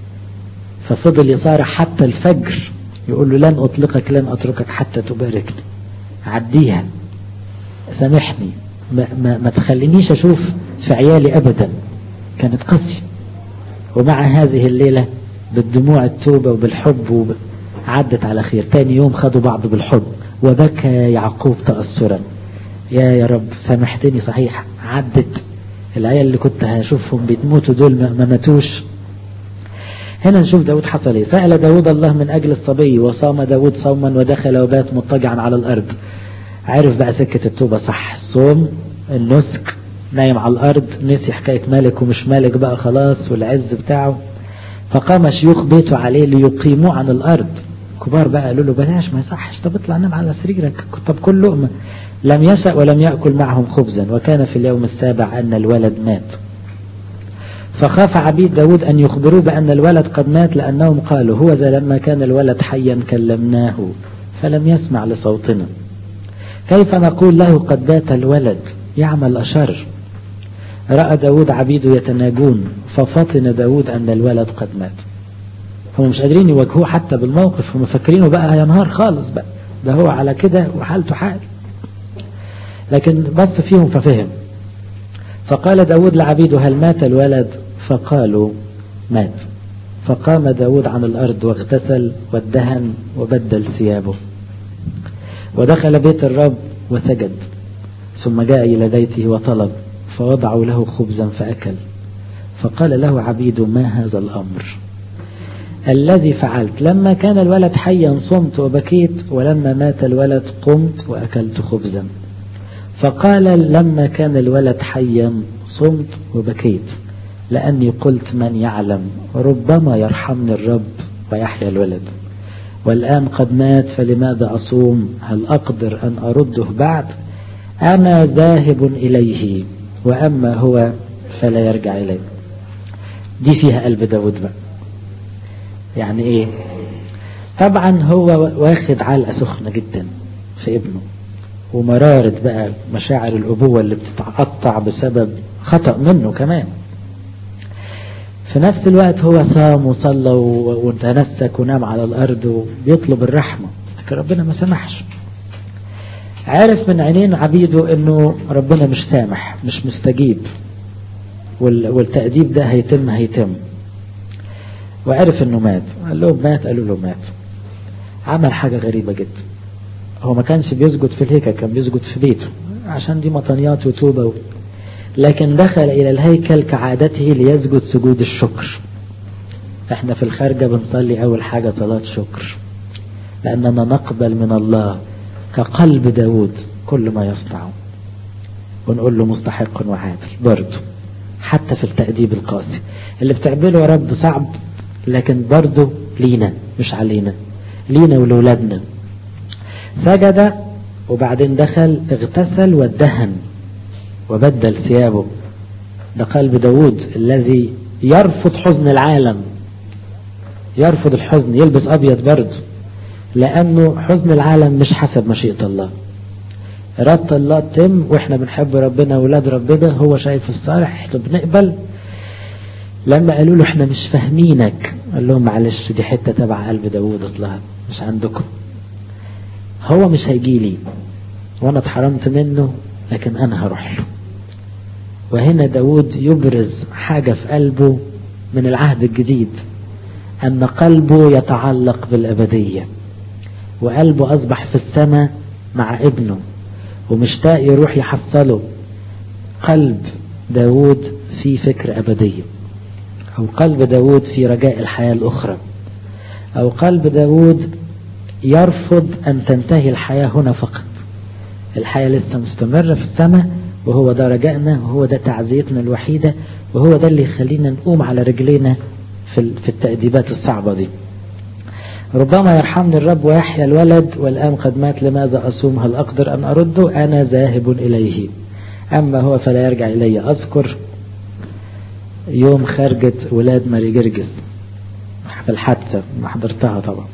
ففضل يصارح حتى الفجر يقول له لن اطلقك لن اتركك حتى تباركني، عديها، سامحني، ما, ما, ما تخلينيش اشوف في عيالي ابدا. كانت قاسية. ومع هذه الليلة بالدموع التوبة وبالحب عدت على خير. تاني يوم خدوا بعض بالحب وبكى يعقوب تأثرا. يا يا رب سامحتني صحيح، عدت العيال اللي كنت هشوفهم بيتموتوا دول ما ماتوش. هنا نشوف داود حصل ايه. سأل داود الله من اجل الصبي وصام داود صوما ودخل وبات مضطجعا على الارض. عارف بقى سكة التوبة صح، الصوم، النسك، نايم على الارض، نسي حكاية مالك ومش مالك بقى خلاص والعز بتاعه. فقام شيوخ بيته عليه ليقيموه عن الارض. كبار بقى قالوا له بلاش ما يصحش، طب اطلع نام على سريرك، طب كل لقمة. لم يشأ ولم يأكل معهم خبزا. وكان في اليوم السابع أن الولد مات. فخاف عبيد داود أن يخبروه بأن الولد قد مات، لأنهم قالوا هو ذا لما كان الولد حيا كلمناه فلم يسمع لصوتنا، كيف نقول له قد بات الولد يعمل أشر. رأى داود عبيده يتناجون ففطن داود أن الولد قد مات. هم مش قادرين يواجهوه حتى بالموقف، هم فاكرينه بقى هينهار خالص بقى، ده هو على كده وحالته حال. لكن بص فيهم ففهم. فقال داود لعبيده هل مات الولد؟ فقالوا مات. فقام داود عن الأرض واغتسل وادهن وبدل ثيابه ودخل بيت الرب وسجد، ثم جاء إلى بيته وطلب فوضعوا له خبزا فأكل. فقال له عبيده ما هذا الأمر الذي فعلت؟ لما كان الولد حيا صمت وبكيت، ولما مات الولد قمت وأكلت خبزا. فقال لما كان الولد حيا صمت وبكيت لأني قلت من يعلم ربما يرحمني الرب ويحيا الولد، والآن قد مات فلماذا أصوم؟ هل أقدر أن أرده بعد؟ أنا ذاهب إليه وأما هو فلا يرجع إليه. دي فيها قلب داود بقى. يعني إيه؟ طبعا هو واخد علقة سخنة جدا في ابنه، ومرارة بقى مشاعر الأبوة اللي بتتقطع بسبب خطأ منه كمان. في نفس الوقت هو صام وصلى وتنسك ونام على الأرض وبيطلب الرحمة، لكن ربنا ما سمحش. عارف من عينين عبيده انه ربنا مش سامح مش مستجيب، والتأديب ده هيتم هيتم وعرف انه مات. قال له مات، قالوا له مات. عمل حاجة غريبة جدا. هو ما كانش بيسجد في الهيكل، كان بيسجد في بيته عشان دي مطنيات وتوبة و... لكن دخل إلى الهيكل كعادته ليسجد سجود الشكر. احنا في الخارجة بنصلي أول حاجة صلاة شكر، لأننا نقبل من الله كقلب داود كل ما يصنعه، ونقول له مستحق وعادل برضه، حتى في التأديب القاسي اللي بتعمله يا رب صعب، لكن برضه لينا مش علينا، لينا ولولادنا. سجد وبعدين دخل اغتسل وادهن وبدل ثيابه. ده قلب داود الذي يرفض حزن العالم، يرفض الحزن، يلبس أبيض برضه، لأنه حزن العالم مش حسب مشيئة الله. إرادة الله تتم، وإحنا بنحب ربنا ولاد ربنا، هو شايف الصالح، إحنا بنقبل. لما قالوا له إحنا مش فاهمينك، قال لهم معلش دي حتة تبع قلب داود اطلعها مش عندكم. هو مش هيجي لي وأنا اتحرمت منه، لكن أنا هروح له. وهنا داود يبرز حاجة في قلبه من العهد الجديد، أن قلبه يتعلق بالأبدية، وقلبه أصبح في السماء مع ابنه ومشتاق يروح يحصله. قلب داود في فكر أبدية، أو قلب داود في رجاء الحياة الأخرى، أو قلب داود يرفض أن تنتهي الحياة هنا فقط. الحياة لسه مستمرة في السماء، وهو ده رجائنا، وهو ده تعزيتنا الوحيدة، وهو ده اللي يخلينا نقوم على رجلينا في التأديبات الصعبة دي. ربما يرحمني الرب ويحيى الولد، والآن قد مات، لماذا أصوم؟ هل أقدر أن أرده؟ أنا ذاهب إليه، أما هو فلا يرجع إلي. أذكر يوم خرجة ولاد ماري جرجس في الحادثة، ما حضرتها طبعا،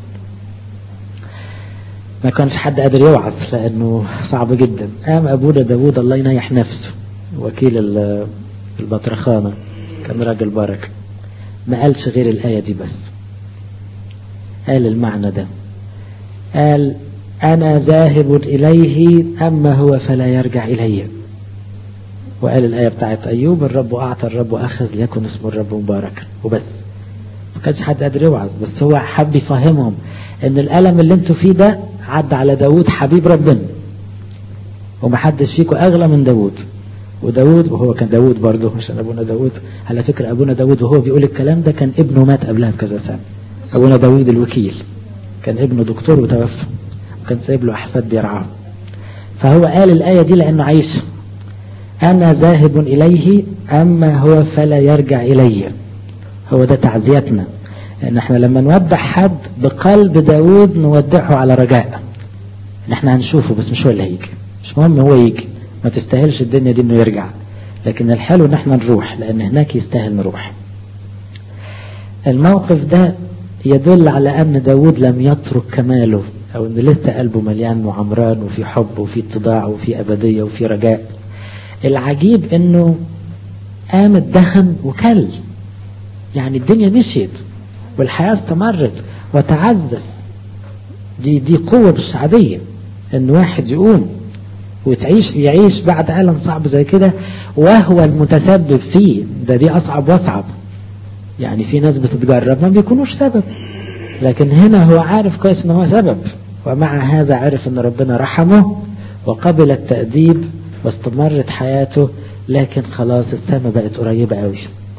ما كانش حد قادر يوعظ لأنه صعب جدا. قام أبونا داود الله ينيح نفسه، وكيل البطرخانة، كان راجل بركة، ما قالش غير الآية دي بس. قال المعنى ده، قال أنا ذاهب إليه أما هو فلا يرجع إلي. وقال الآية بتاعت أيوب الرب أعطى الرب أخذ ليكن اسم الرب مباركا، وبس. ما كانش حد قادر يوعظ، بس هو حب يفهمهم ان الألم اللي انتوا فيه ده عدى على داود حبيب ربنا، ومحدش فيكم أغلى من داود. وداود، وهو كان داود برضه عشان أبونا داود، على فكرة أبونا داود وهو بيقول الكلام ده كان ابنه مات قبلها بكذا سنة. أبونا داود الوكيل كان ابنه دكتور وتوفى، وكان سايب له أحفاد بيرعاه. فهو قال الآية دي لأنه عايش، أنا ذاهب إليه أما هو فلا يرجع إلي. هو ده تعزيتنا، ان احنا لما نودع حد بقلب داود نودعه على رجاء، احنا هنشوفه بس مش هو اللي هيجي، مش مهم هو يجي، ما تستاهلش الدنيا دي انه يرجع، لكن الحلو ان احنا نروح لان هناك يستاهل نروح. الموقف ده يدل على ان داود لم يترك كماله، او ان لسه قلبه مليان وعمران وفي حب وفي اتضاع وفي ابدية وفي رجاء. العجيب انه قام الدهن وكل، يعني الدنيا مشيت والحياة استمرت وتعزز. دي دي قوة مش عادية ان واحد يقوم وتعيش يعيش بعد عالم صعب زي كده وهو المتسبب فيه. ده دي اصعب واصعب، يعني في ناس بتتجرب ما بيكونوش سبب، لكن هنا هو عارف كويس ان هو سبب، ومع هذا عارف ان ربنا رحمه وقبل التأديب واستمرت حياته. لكن خلاص السماء بقت قريبة قوي.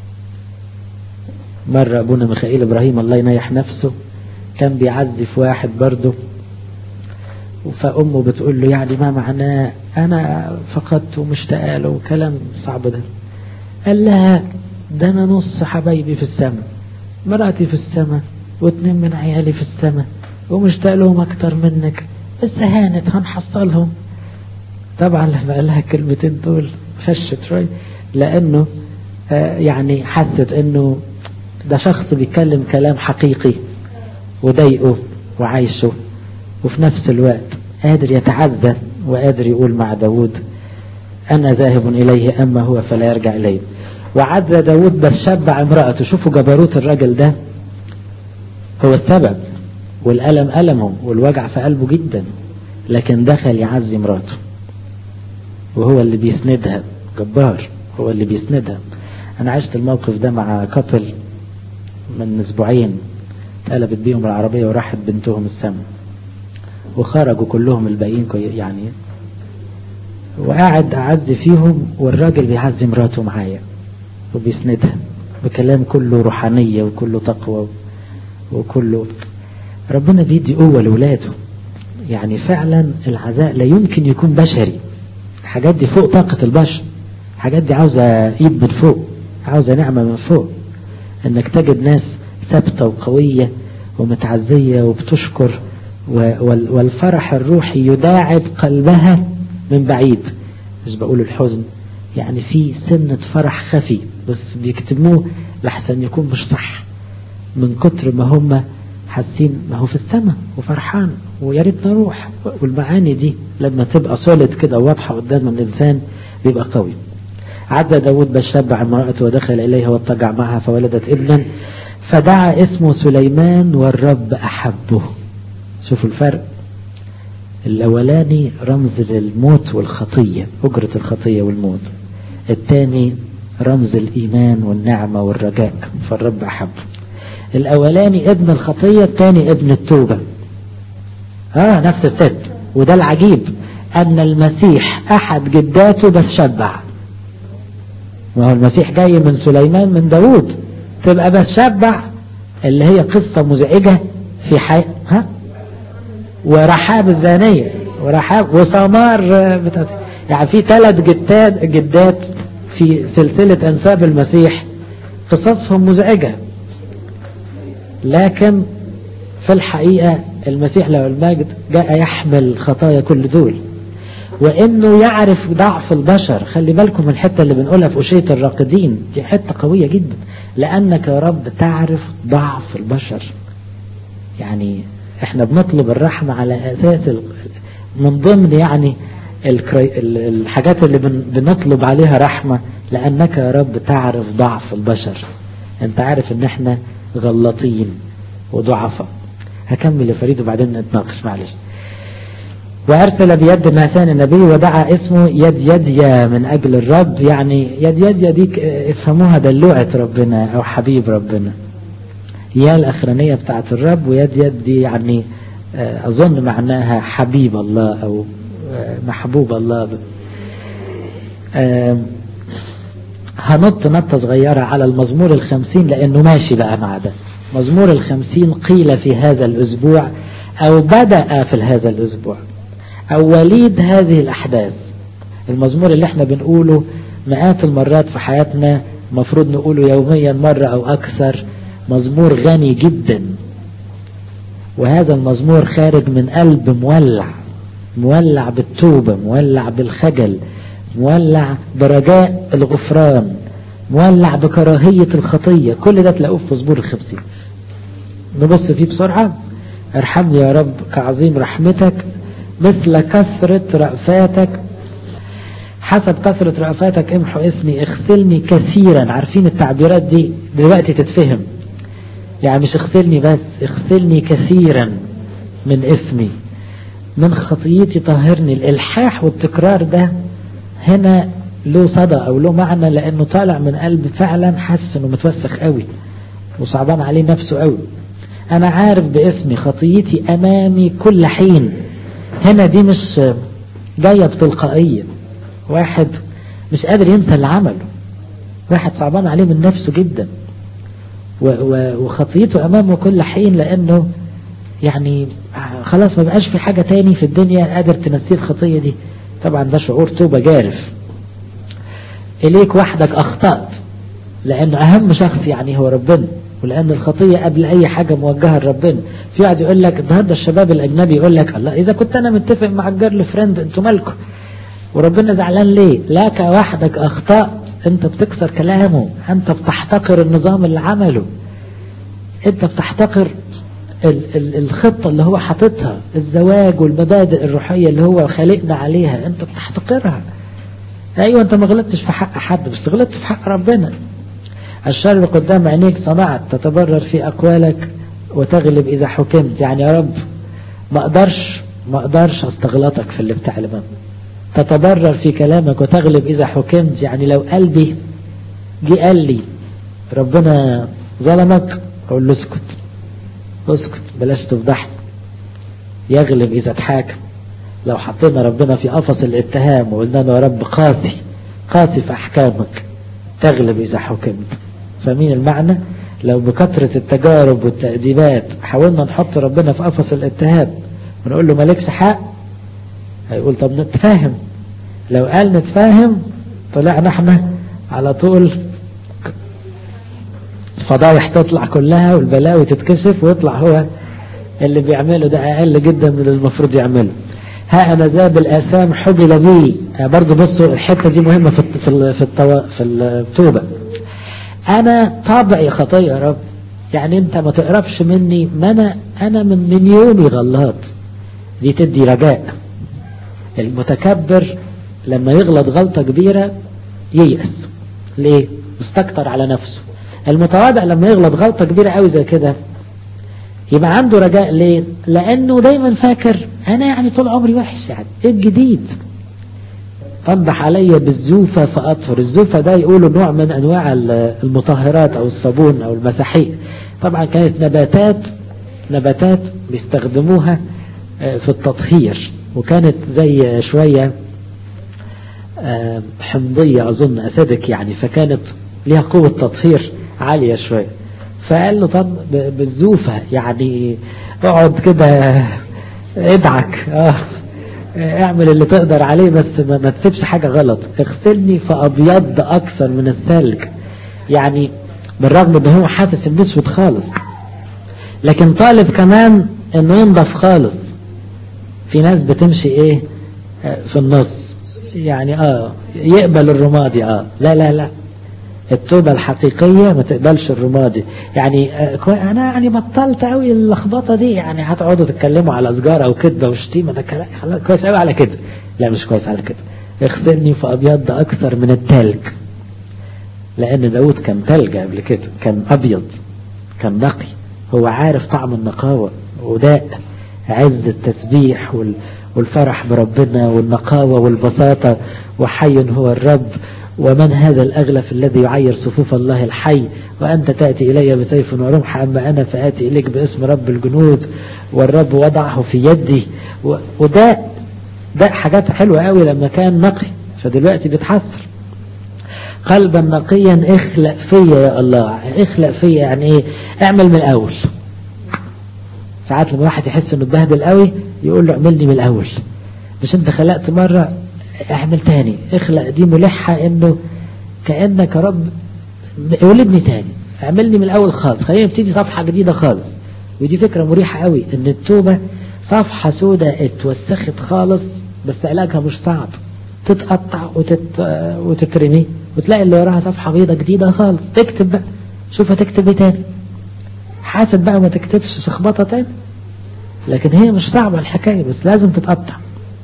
مرة أبونا ميخائيل إبراهيم الله ينيح نفسه كان بيعزف واحد برضه، فأمه بتقول له يعني ما معناه أنا فقدت ومشتاق له وكلام صعب ده. قال لها ده أنا نص حبايبي في السماء، مراتي في السماء واتنين من عيالي في السماء ومشتاق لهم أكتر منك، بس هانت هنحصلهم. طبعا لما قال لها الكلمتين دول خشت شوي، لأنه آه يعني حست أنه ده شخص بيتكلم كلام حقيقي وضايقه وعايشه، وفي نفس الوقت قادر يتعزى وقادر يقول مع داود أنا ذاهب إليه أما هو فلا يرجع إليه. وعزى داود بس شبع امرأته. شوفوا جبروت الرجل ده، هو السبب والألم ألمه والوجع في قلبه جدا، لكن دخل يعزي امرأته وهو اللي بيسندها. جبار، هو اللي بيسندها. أنا عشت الموقف ده مع كابل من اسبوعين، اتقلبت بيهم العربية وراحت بنتهم السما وخرجوا كلهم الباقيين يعني، وقاعد أعزي فيهم والراجل بيعزي مراته معايا وبيسندها بكلام كله روحانية وكله تقوى وكله. ربنا بيدي قوة لولاده، يعني فعلا العزاء لا يمكن يكون بشري، حاجات دي فوق طاقة البشر، حاجات دي عاوزة ايد من فوق، عاوزة نعمة من فوق، انك تجد ناس ثابتة وقوية ومتعزية وبتشكر والفرح الروحي يداعب قلبها من بعيد. مش بقول الحزن، يعني في سنة فرح خفي بس بيكتبوه لحسن يكون مش صح، من كتر ما هم حاسين ما هو في السماء وفرحان وياريت نروح. والمعاني دي لما تبقى صولت كده واضحة قدام الإنسان بيبقى قوي. عدى داود بشبع امرأته ودخل إليها واضطجع معها فولدت ابنا فدعا اسمه سليمان والرب أحبه. شوفوا الفرق، الأولاني رمز للموت والخطية، أجرة الخطية والموت، الثاني رمز الإيمان والنعمة والرجاء فالرب أحبه. الأولاني ابن الخطية، الثاني ابن التوبة. اه نفس الست. وده العجيب أن المسيح أحد جداته بس شبع. ما هو المسيح جاي من سليمان من داود، تبقى بس شبع اللي هي قصة مزعجة في حي... ها ورحاب الزانية ورحاب وسمار بتاعت... يعني في ثلاث جدات جدات في سلسلة أنساب المسيح قصصهم مزعجة، لكن في الحقيقة المسيح له المجد جاء يحمل خطايا كل دول، وإنه يعرف ضعف البشر. خلي بالكم الحتة اللي بنقولها في أشية الراقدين دي حتة قوية جدا، لأنك يا رب تعرف ضعف البشر. يعني احنا بنطلب الرحمة على أساس من ضمن يعني الحاجات اللي بنطلب عليها رحمة، لأنك يا رب تعرف ضعف البشر. انت عارف ان احنا غلطين وضعفة. هكمل يا فريد وبعدين نتناقش معلش. وأرسل بيد ناسان النبي ودعا اسمه يد يديا من أجل الرب. يعني يد يديا دي افهموها دلوعة ربنا أو حبيب ربنا، يا الأخرانية بتاعت الرب، ويد يد دي يعني أظن معناها حبيب الله أو محبوب الله. هنط نطة صغيرة على المزمور الخمسين لأنه ماشي بقى مع ده. مزمور الخمسين قيل في هذا الأسبوع أو بدأ في هذا الأسبوع أو وليد هذه الأحداث. المزمور اللي احنا بنقوله مئات المرات في حياتنا، مفروض نقوله يوميا مرة أو أكثر. مزمور غني جدا، وهذا المزمور خارج من قلب مولع، مولع بالتوبة، مولع بالخجل، مولع برجاء الغفران، مولع بكراهية الخطية. كل ده تلاقوه في مزمور الخمسين. نبص فيه بسرعة. ارحمني يا رب كعظيم رحمتك، مثل كثرة رأفاتك، حسب كثرة رأفاتك امحو اسمي، اغسلني كثيرا. عارفين التعبيرات دي دلوقتي تتفهم، يعني مش اغسلني بس، اغسلني كثيرا من اسمي، من خطيتي طهرني. الالحاح والتكرار ده هنا له صدى او له معنى، لانه طالع من قلب فعلا حاسس انه متوسخ قوي وصعبان عليه نفسه قوي. انا عارف باسمي، خطيتي امامي كل حين. هنا دي مش جاية بتلقائية، واحد مش قادر ينسى اللي عمله، واحد صعبان عليه من نفسه جدا وخطيته امامه كل حين، لانه يعني خلاص ما بقاش في حاجة تاني في الدنيا قادر تنسيه الخطية دي. طبعا ده شعور توبة جارف. إليك وحدك أخطأت، لأنه أهم شخص يعني هو ربنا، ولأن الخطية قبل أي حاجة موجهة لربنا. في واحد يقول لك النهارده الشباب الأجنبي يقول لك الله إذا كنت أنا متفق مع الجيرل فريند أنتوا مالكم وربنا زعلان ليه؟ لك وحدك أخطأت. أنت بتكسر كلامه، أنت بتحتقر النظام اللي عمله، أنت بتحتقر الخطة اللي هو حاططها، الزواج والمبادئ الروحية اللي هو خالقنا عليها، أنت بتحتقرها. أيوة أنت ما غلطتش في حق حد، بس غلطت في حق ربنا. الشر قدام عينيك صنعت، تتبرر في أقوالك وتغلب إذا حكمت. يعني يا رب ما أقدرش ما أقدرش أستغلطك في اللي بتعلمه، تتبرر في كلامك وتغلب إذا حكمت. يعني لو قلبي جي قال لي ربنا ظلمك، أقول له اسكت اسكت بلاش تفضحني، يغلب إذا اتحاكم. لو حطينا ربنا في قفص الاتهام وقلنا له يا رب قاسي قاسي في أحكامك، تغلب إذا حكمت. فمين المعنى؟ لو بكثرة التجارب والتأديبات حاولنا نحط ربنا في قفص الاتهام ونقول له مالكش حق، هيقول طب نتفاهم. لو قال نتفاهم طلعنا احنا على طول الفضايح تطلع كلها والبلاوي تتكشف ويطلع هو اللي بيعمله ده أقل جدا من المفروض يعمله. ها أنا ذا بالآثام حبل بي. برضو بصوا الحتة دي مهمة في في في, في التوبة. أنا طبعي خطية يا رب، يعني أنت ما تقربش مني، ما أنا أنا من من يومي غلط. دي تدي رجاء. المتكبر لما يغلط غلطة كبيرة ييأس. ليه؟ مستكتر على نفسه. المتواضع لما يغلط غلطة كبيرة قوي زي كده يبقى عنده رجاء. ليه؟ لأنه دايما فاكر أنا يعني طول عمري وحش، يعني إيه الجديد؟ أنضح علي بالزوفة فأطهر. الزوفة ده يقولوا نوع من أنواع المطهرات أو الصابون أو المساحيق. طبعا كانت نباتات نباتات بيستخدموها في التطهير، وكانت زي شوية حمضية أظن أسيدك يعني، فكانت لها قوة تطهير عالية شوية. فقال له طب بالزوفة يعني اقعد كده ادعك اه اعمل اللي تقدر عليه، بس ما تسيبش حاجة غلط. اغسلني فأبيض أكثر من الثلج. يعني بالرغم ان هو حاسس انه اسود خالص، لكن طالب كمان انه ينضف خالص. في ناس بتمشي ايه في النص، يعني اه يقبل الرمادي اه لا لا لا التوبة الحقيقية ما تقبلش الرمادي. يعني آه انا يعني بطلت قوي اللخبطة دي، يعني هتقعدوا تتكلموا على سجارة وكذبة وشتيمة، ده كلام كويس قوي على كده. لا مش كويس على كده. اغسلني فأبيض أكثر من التلج. لأن داود كان تلج قبل كده، كان أبيض، كان نقي. هو عارف طعم النقاوة وداء عز التسبيح والفرح بربنا والنقاوة والبساطة، وحي هو الرب، ومن هذا الأغلف الذي يعير صفوف الله الحي، وأنت تأتي إلي بسيف ورمح، أما أنا فآتي إليك باسم رب الجنود، والرب وضعه في يدي. وده ده حاجات حلوة قوي لما كان نقي، فدلوقتي بيتحسر. قلبا نقيا اخلق فيا يا الله. اخلق فيا يعني ايه؟ اعمل من الاول. ساعات لما واحد يحس انه اتبهدل قوي يقول له اعملني من الاول. مش انت خلقت مرة، اعمل تاني. اخلق دي ملحة انه كأنك يا رب ولدني تاني، اعملني من الاول خالص، خلينا نبتدي صفحة جديدة خالص. ودي فكرة مريحة قوي، ان التوبة صفحة سوداء اتوسخت خالص، بس علاجها مش صعب. تتقطع وتت... وتترمي وتلاقي اللي وراها صفحة بيضة جديدة خالص. تكتب بقى، شوف هتكتب ايه تاني، حاسب بقى ما تكتبش شخبطة تاني. لكن هي مش صعبة الحكاية، بس لازم تتقطع.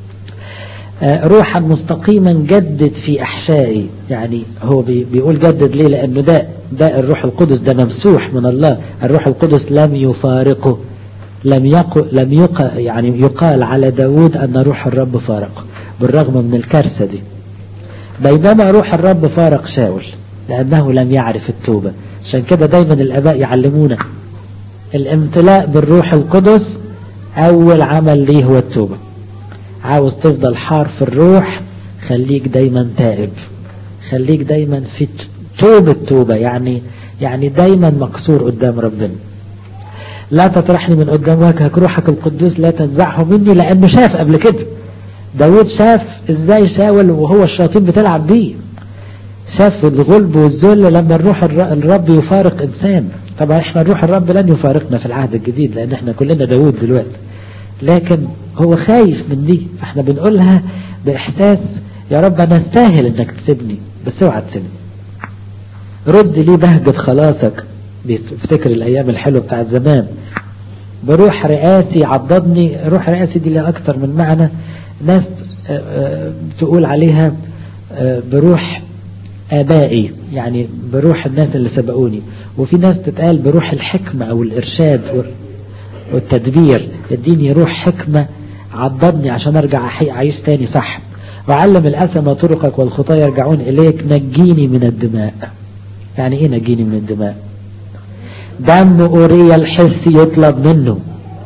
آه روحا مستقيما جدد في أحشائي. يعني هو بي بيقول جدد ليه؟ لأنه ده ده الروح القدس، ده ممسوح من الله. الروح القدس لم يفارقه، لم يقل لم يق يعني يقال على داود أن روح الرب فارقه بالرغم من الكارثة دي. بينما روح الرب فارق شاول لأنه لم يعرف التوبة. عشان كده دايما الآباء يعلمونا الامتلاء بالروح القدس أول عمل ليه هو التوبة. عاوز تفضل حار في الروح، خليك دايما تائب، خليك دايما في توبة توبة، يعني يعني دايما مكسور قدام ربنا. لا تطرحني من قدام وجهك، روحك القدوس لا تنزعه مني. لأنه شاف قبل كده، داود شاف ازاي شاول وهو الشياطين بتلعب بيه، شاف الغلب والذل لما الروح الرب يفارق انسان. طبعا احنا الروح الرب لن يفارقنا في العهد الجديد لان احنا كلنا داود دلوقتي، لكن هو خايف من دي. احنا بنقولها باحساس يا رب انا استاهل انك تسيبني، بس اوعى تسيبني، رد لي بهجة خلاصك. بيفتكر الايام الحلوة بتاعت زمان. بروح رئاسي عضدني. روح رئاسي دي لها اكتر من معنى. ناس تقول عليها بروح آبائي، يعني بروح الناس اللي سبقوني، وفي ناس تتقال بروح الحكمة أو الإرشاد والتدبير. اديني روح حكمة عضدني عشان أرجع أعيش تاني صح. وعلم الأثم طرقك والخطايا يرجعون إليك. نجيني من الدماء. يعني إيه نجيني من الدماء؟ دم أوريا الحسي يطلب منه،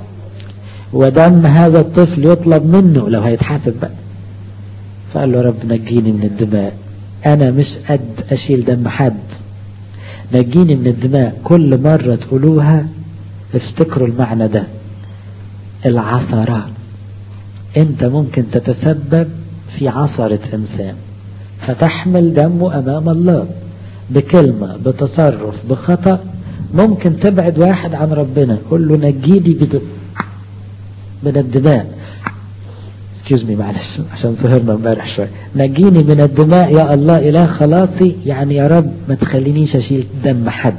ودم هذا الطفل يطلب منه لو هيتحاسب بقى. فقال له رب نجيني من الدماء، أنا مش قد أشيل دم حد. نجيني من الدماء. كل مرة تقولوها افتكروا المعنى ده. العثرة، أنت ممكن تتسبب في عثرة إنسان فتحمل دمه أمام الله بكلمة، بتصرف، بخطأ. ممكن تبعد واحد عن ربنا. قل له نجيني من الدماء. excuse me معلش عشان سهرنا امبارح شوية. نجيني من الدماء يا الله إله خلاصي، يعني يا رب ما تخلينيش أشيل دم حد،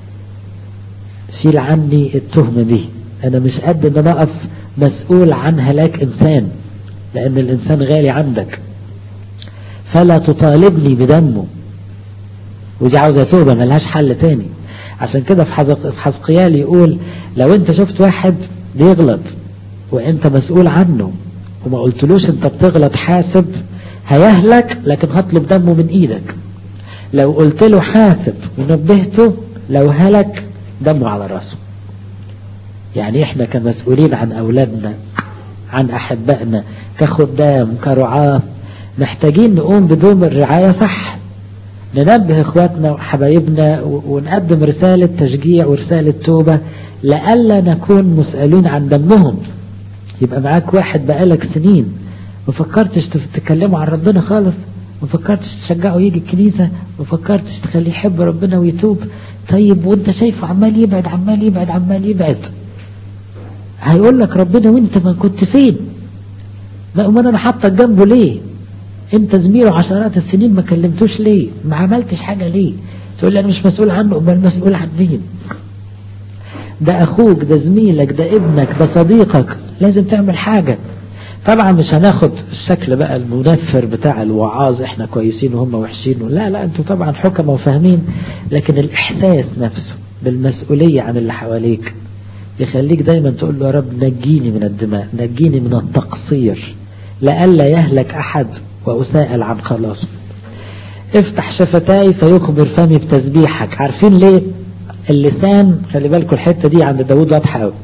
شيل عني التهمة دي، أنا مش قد أن أنا أقف مسؤول عن هلاك إنسان، لأن الإنسان غالي عندك، فلا تطالبني بدمه. ودي عاوزة توبة ملهاش حل تاني. عشان كده في حزقيال يقول لو انت شفت واحد بيغلط وانت مسؤول عنه وما قلتلوش انت بتغلط حاسب، هيهلك، لكن هطلب دمه من ايدك. لو قلت له حاسب ونبهته، لو هلك دمه على راسه. يعني احنا كمسؤولين عن اولادنا، عن احبائنا، كخدام، كرعاة، محتاجين نقوم بدور الرعاية صح، ننبه اخواتنا وحبايبنا ونقدم رسالة تشجيع ورسالة توبة، لألا نكون مسؤولين عن دمهم. يبقى معاك واحد بقالك سنين ما فكرتش تتكلموا عن ربنا خالص، ما فكرتش تشجعه يجي الكنيسة، ما فكرتش تخليه يحب ربنا ويتوب، طيب وانت شايفه عمال يبعد عمال يبعد عمال يبعد، هيقول لك ربنا وانت ما كنت فين؟ لا امال انا حاطك جنبه ليه؟ انت زميله عشرات السنين ما كلمتوش ليه؟ ما عملتش حاجة ليه؟ تقول لي انا مش مسؤول عنه، امال مسؤول عن مين؟ ده اخوك، ده زميلك، ده ابنك، ده صديقك، لازم تعمل حاجة. طبعا مش هناخد الشكل بقى المنفر بتاع الوعاظ احنا كويسين وهم وحشين، لا لا انتوا طبعا حكمة وفاهمين، لكن الاحساس نفسه بالمسؤولية عن اللي حواليك يخليك دايما تقول له يا رب نجيني من الدماء، نجيني من التقصير، لألا يهلك أحد وأسائل عن خلاصه. افتح شفتاي فيخبر فمي بتسبيحك. عارفين ليه اللسان؟ خلي بالكم الحتة دي عند داود واضحة قوي.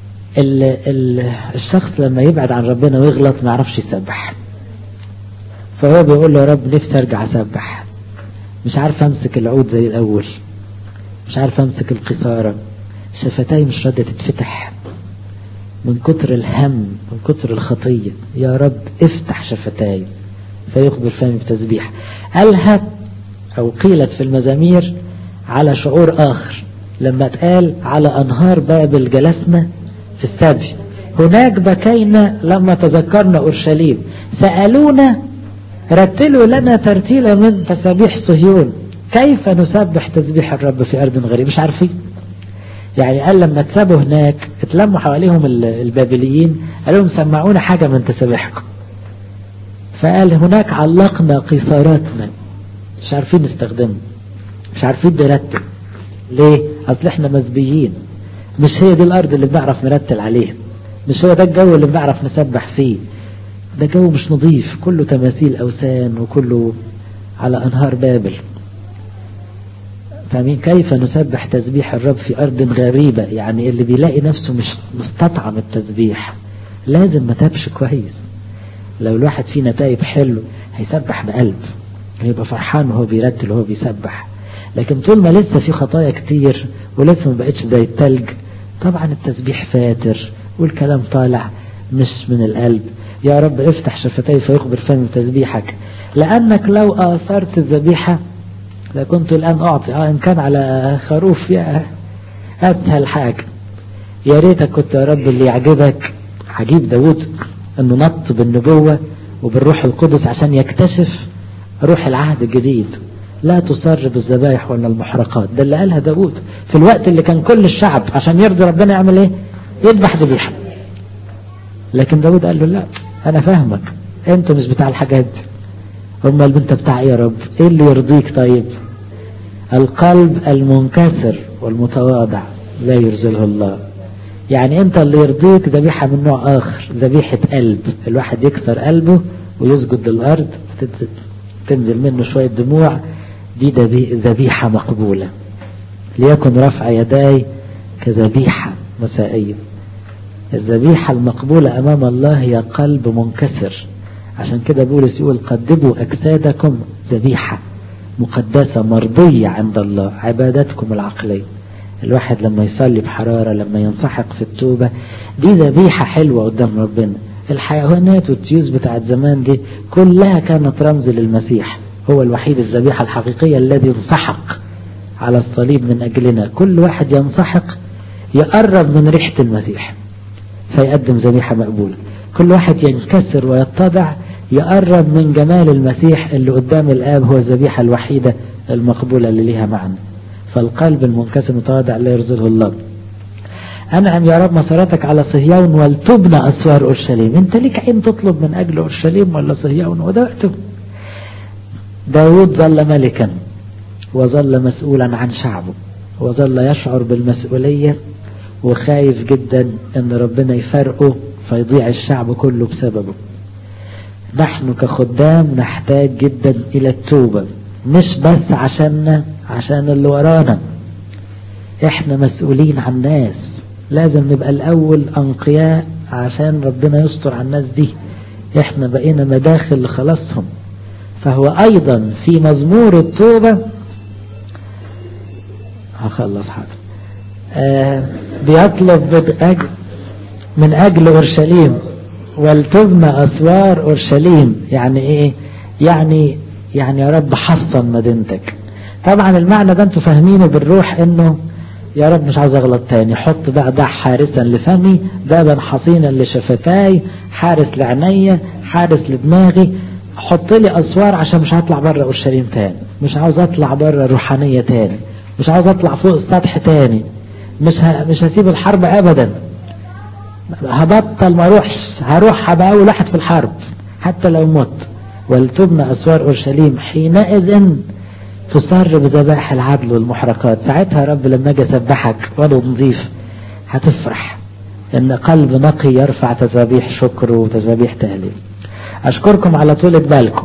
الشخص لما يبعد عن ربنا ويغلط ما يعرفش يسبح، فهو بيقول له يا رب نفسي ارجع اسبح، مش عارف امسك العود زي الاول، مش عارف امسك القصارى، شفتاي مش راضية تتفتح من كتر الهم، من كتر الخطية. يا رب افتح شفتاي فيخبر فمي بتسبيح. قالها او قيلت في المزامير على شعور اخر، لما اتقال على انهار بابل جلسنا في السبي، هناك بكينا لما تذكرنا اورشليم، سألونا رتلوا لنا ترتيلا من تسابيح صهيون، كيف نسبح تسبيح الرب في ارض غريب. مش عارفين يعني. قال لما اتسابوا هناك اتلموا حواليهم البابليين قالوا لهم سمعونا حاجة من تسابيحكم، فقال هناك علقنا قيصاراتنا، مش عارفين نستخدمه، مش عارفين نرتل. ليه؟ اصل احنا مزبيين، مش هي دي الارض اللي بنعرف نرتل عليها، مش هو ده الجو اللي بنعرف نسبح فيه، ده جو مش نظيف، كله تماثيل اوثان وكله على انهار بابل. فمين كيف نسبح تسبيح الرب في ارض غريبة؟ يعني اللي بيلاقي نفسه مش مستطعم التسبيح لازم ما تابش كويس. لو الواحد فينا تايب حلو هيسبح بقلب، هيبقى فرحان وهو بيرتل وهو بيسبح. لكن طول ما لسه في خطايا كتير ولسه ما بقتش زي التلج، طبعا التسبيح فاتر والكلام طالع مش من القلب. يا رب افتح شفتي فيخبر فمي بتسبيحك، لأنك لو آثرت الذبيحة لكنت الآن أعطي. آه إن كان على خروف يا أسهل حاجة، يا ريتك كنت يا رب اللي يعجبك. عجيب داود أنه نط بالنبوة وبالروح القدس عشان يكتشف روح العهد الجديد. لا تصر بالذبائح ولا المحرقات، ده اللي قالها داود في الوقت اللي كان كل الشعب عشان يرضي ربنا يعمل ايه؟ يذبح ذبيحة. لكن داود قال له لا، انا فاهمك، انت مش بتاع الحاجات دي، امال انت بتاع ايه يا رب؟ ايه اللي يرضيك؟ طيب القلب المنكسر والمتواضع لا يرزله الله. يعني انت اللي يرضيك ذبيحة من نوع اخر، ذبيحة قلب، الواحد يكسر قلبه ويسجد للارض تنزل منه شوية دموع، دي ذبيحة مقبولة. ليكن رفع يداي كذبيحة مسائية. الذبيحة المقبولة امام الله هي قلب منكسر. عشان كده بولس يقول قدموا اجسادكم ذبيحة مقدسة مرضية عند الله عبادتكم العقلية. الواحد لما يصلي بحرارة، لما ينسحق في التوبة، دي ذبيحة حلوة قدام ربنا. الحيوانات والتيوز بتاعت زمان دي كلها كانت رمز للمسيح، هو الوحيد الذبيحة الحقيقية الذي انسحق على الصليب من أجلنا. كل واحد ينسحق يقرب من ريحة المسيح، فيقدم ذبيحة مقبولة. كل واحد ينكسر ويتضع يقرب من جمال المسيح اللي قدام الآب هو الذبيحة الوحيدة المقبولة اللي ليها معنى. فالقلب المنكسر متواضع لا يرزقه الله. أنعم يا رب مسارتك على صهيون ولتبنى أسوار أورشليم. أنت ليك عين تطلب من أجل أورشليم ولا صهيون؟ وده وقته. داود ظل ملكا وظل مسؤولا عن شعبه وظل يشعر بالمسؤولية وخايف جدا أن ربنا يفرقه فيضيع الشعب كله بسببه. نحن كخدام نحتاج جدا إلى التوبة، مش بس عشاننا، عشان اللي ورانا. احنا مسؤولين عن ناس، لازم نبقى الأول أنقياء عشان ربنا يستر على الناس دي. احنا بقينا مداخل لخلاصهم. فهو أيضا في مزمور التوبة هخلص حاجة آه بيطلب بأجل من أجل أورشليم ولتبنى أسوار أورشليم. يعني إيه؟ يعني يعني يا رب حصن مدينتك. طبعا المعنى ده انتوا فاهمينه بالروح انه يا رب مش عاوز اغلط تاني، حط بقى دع حارسا لفمي، بابا حصينا لشفتاي، حارس لعينيا، حارس لدماغي. حط لي اسوار عشان مش هطلع بره اورشليم تاني، مش عاوز اطلع بره الروحانيه تاني، مش عاوز اطلع فوق السطح تاني، مش ه... مش هسيب الحرب ابدا، هبطل ما اروحش، هروح هبقى اول واحد في الحرب حتى لو مت. ولتبنى اسوار اورشليم حينئذ تصر بذبائح العدل والمحرقات. ساعتها يا رب لما اجي اسبحك وانا نظيف هتفرح ان قلب نقي يرفع تسابيح شكر وتسابيح تهليل. اشكركم على طولة بالكم.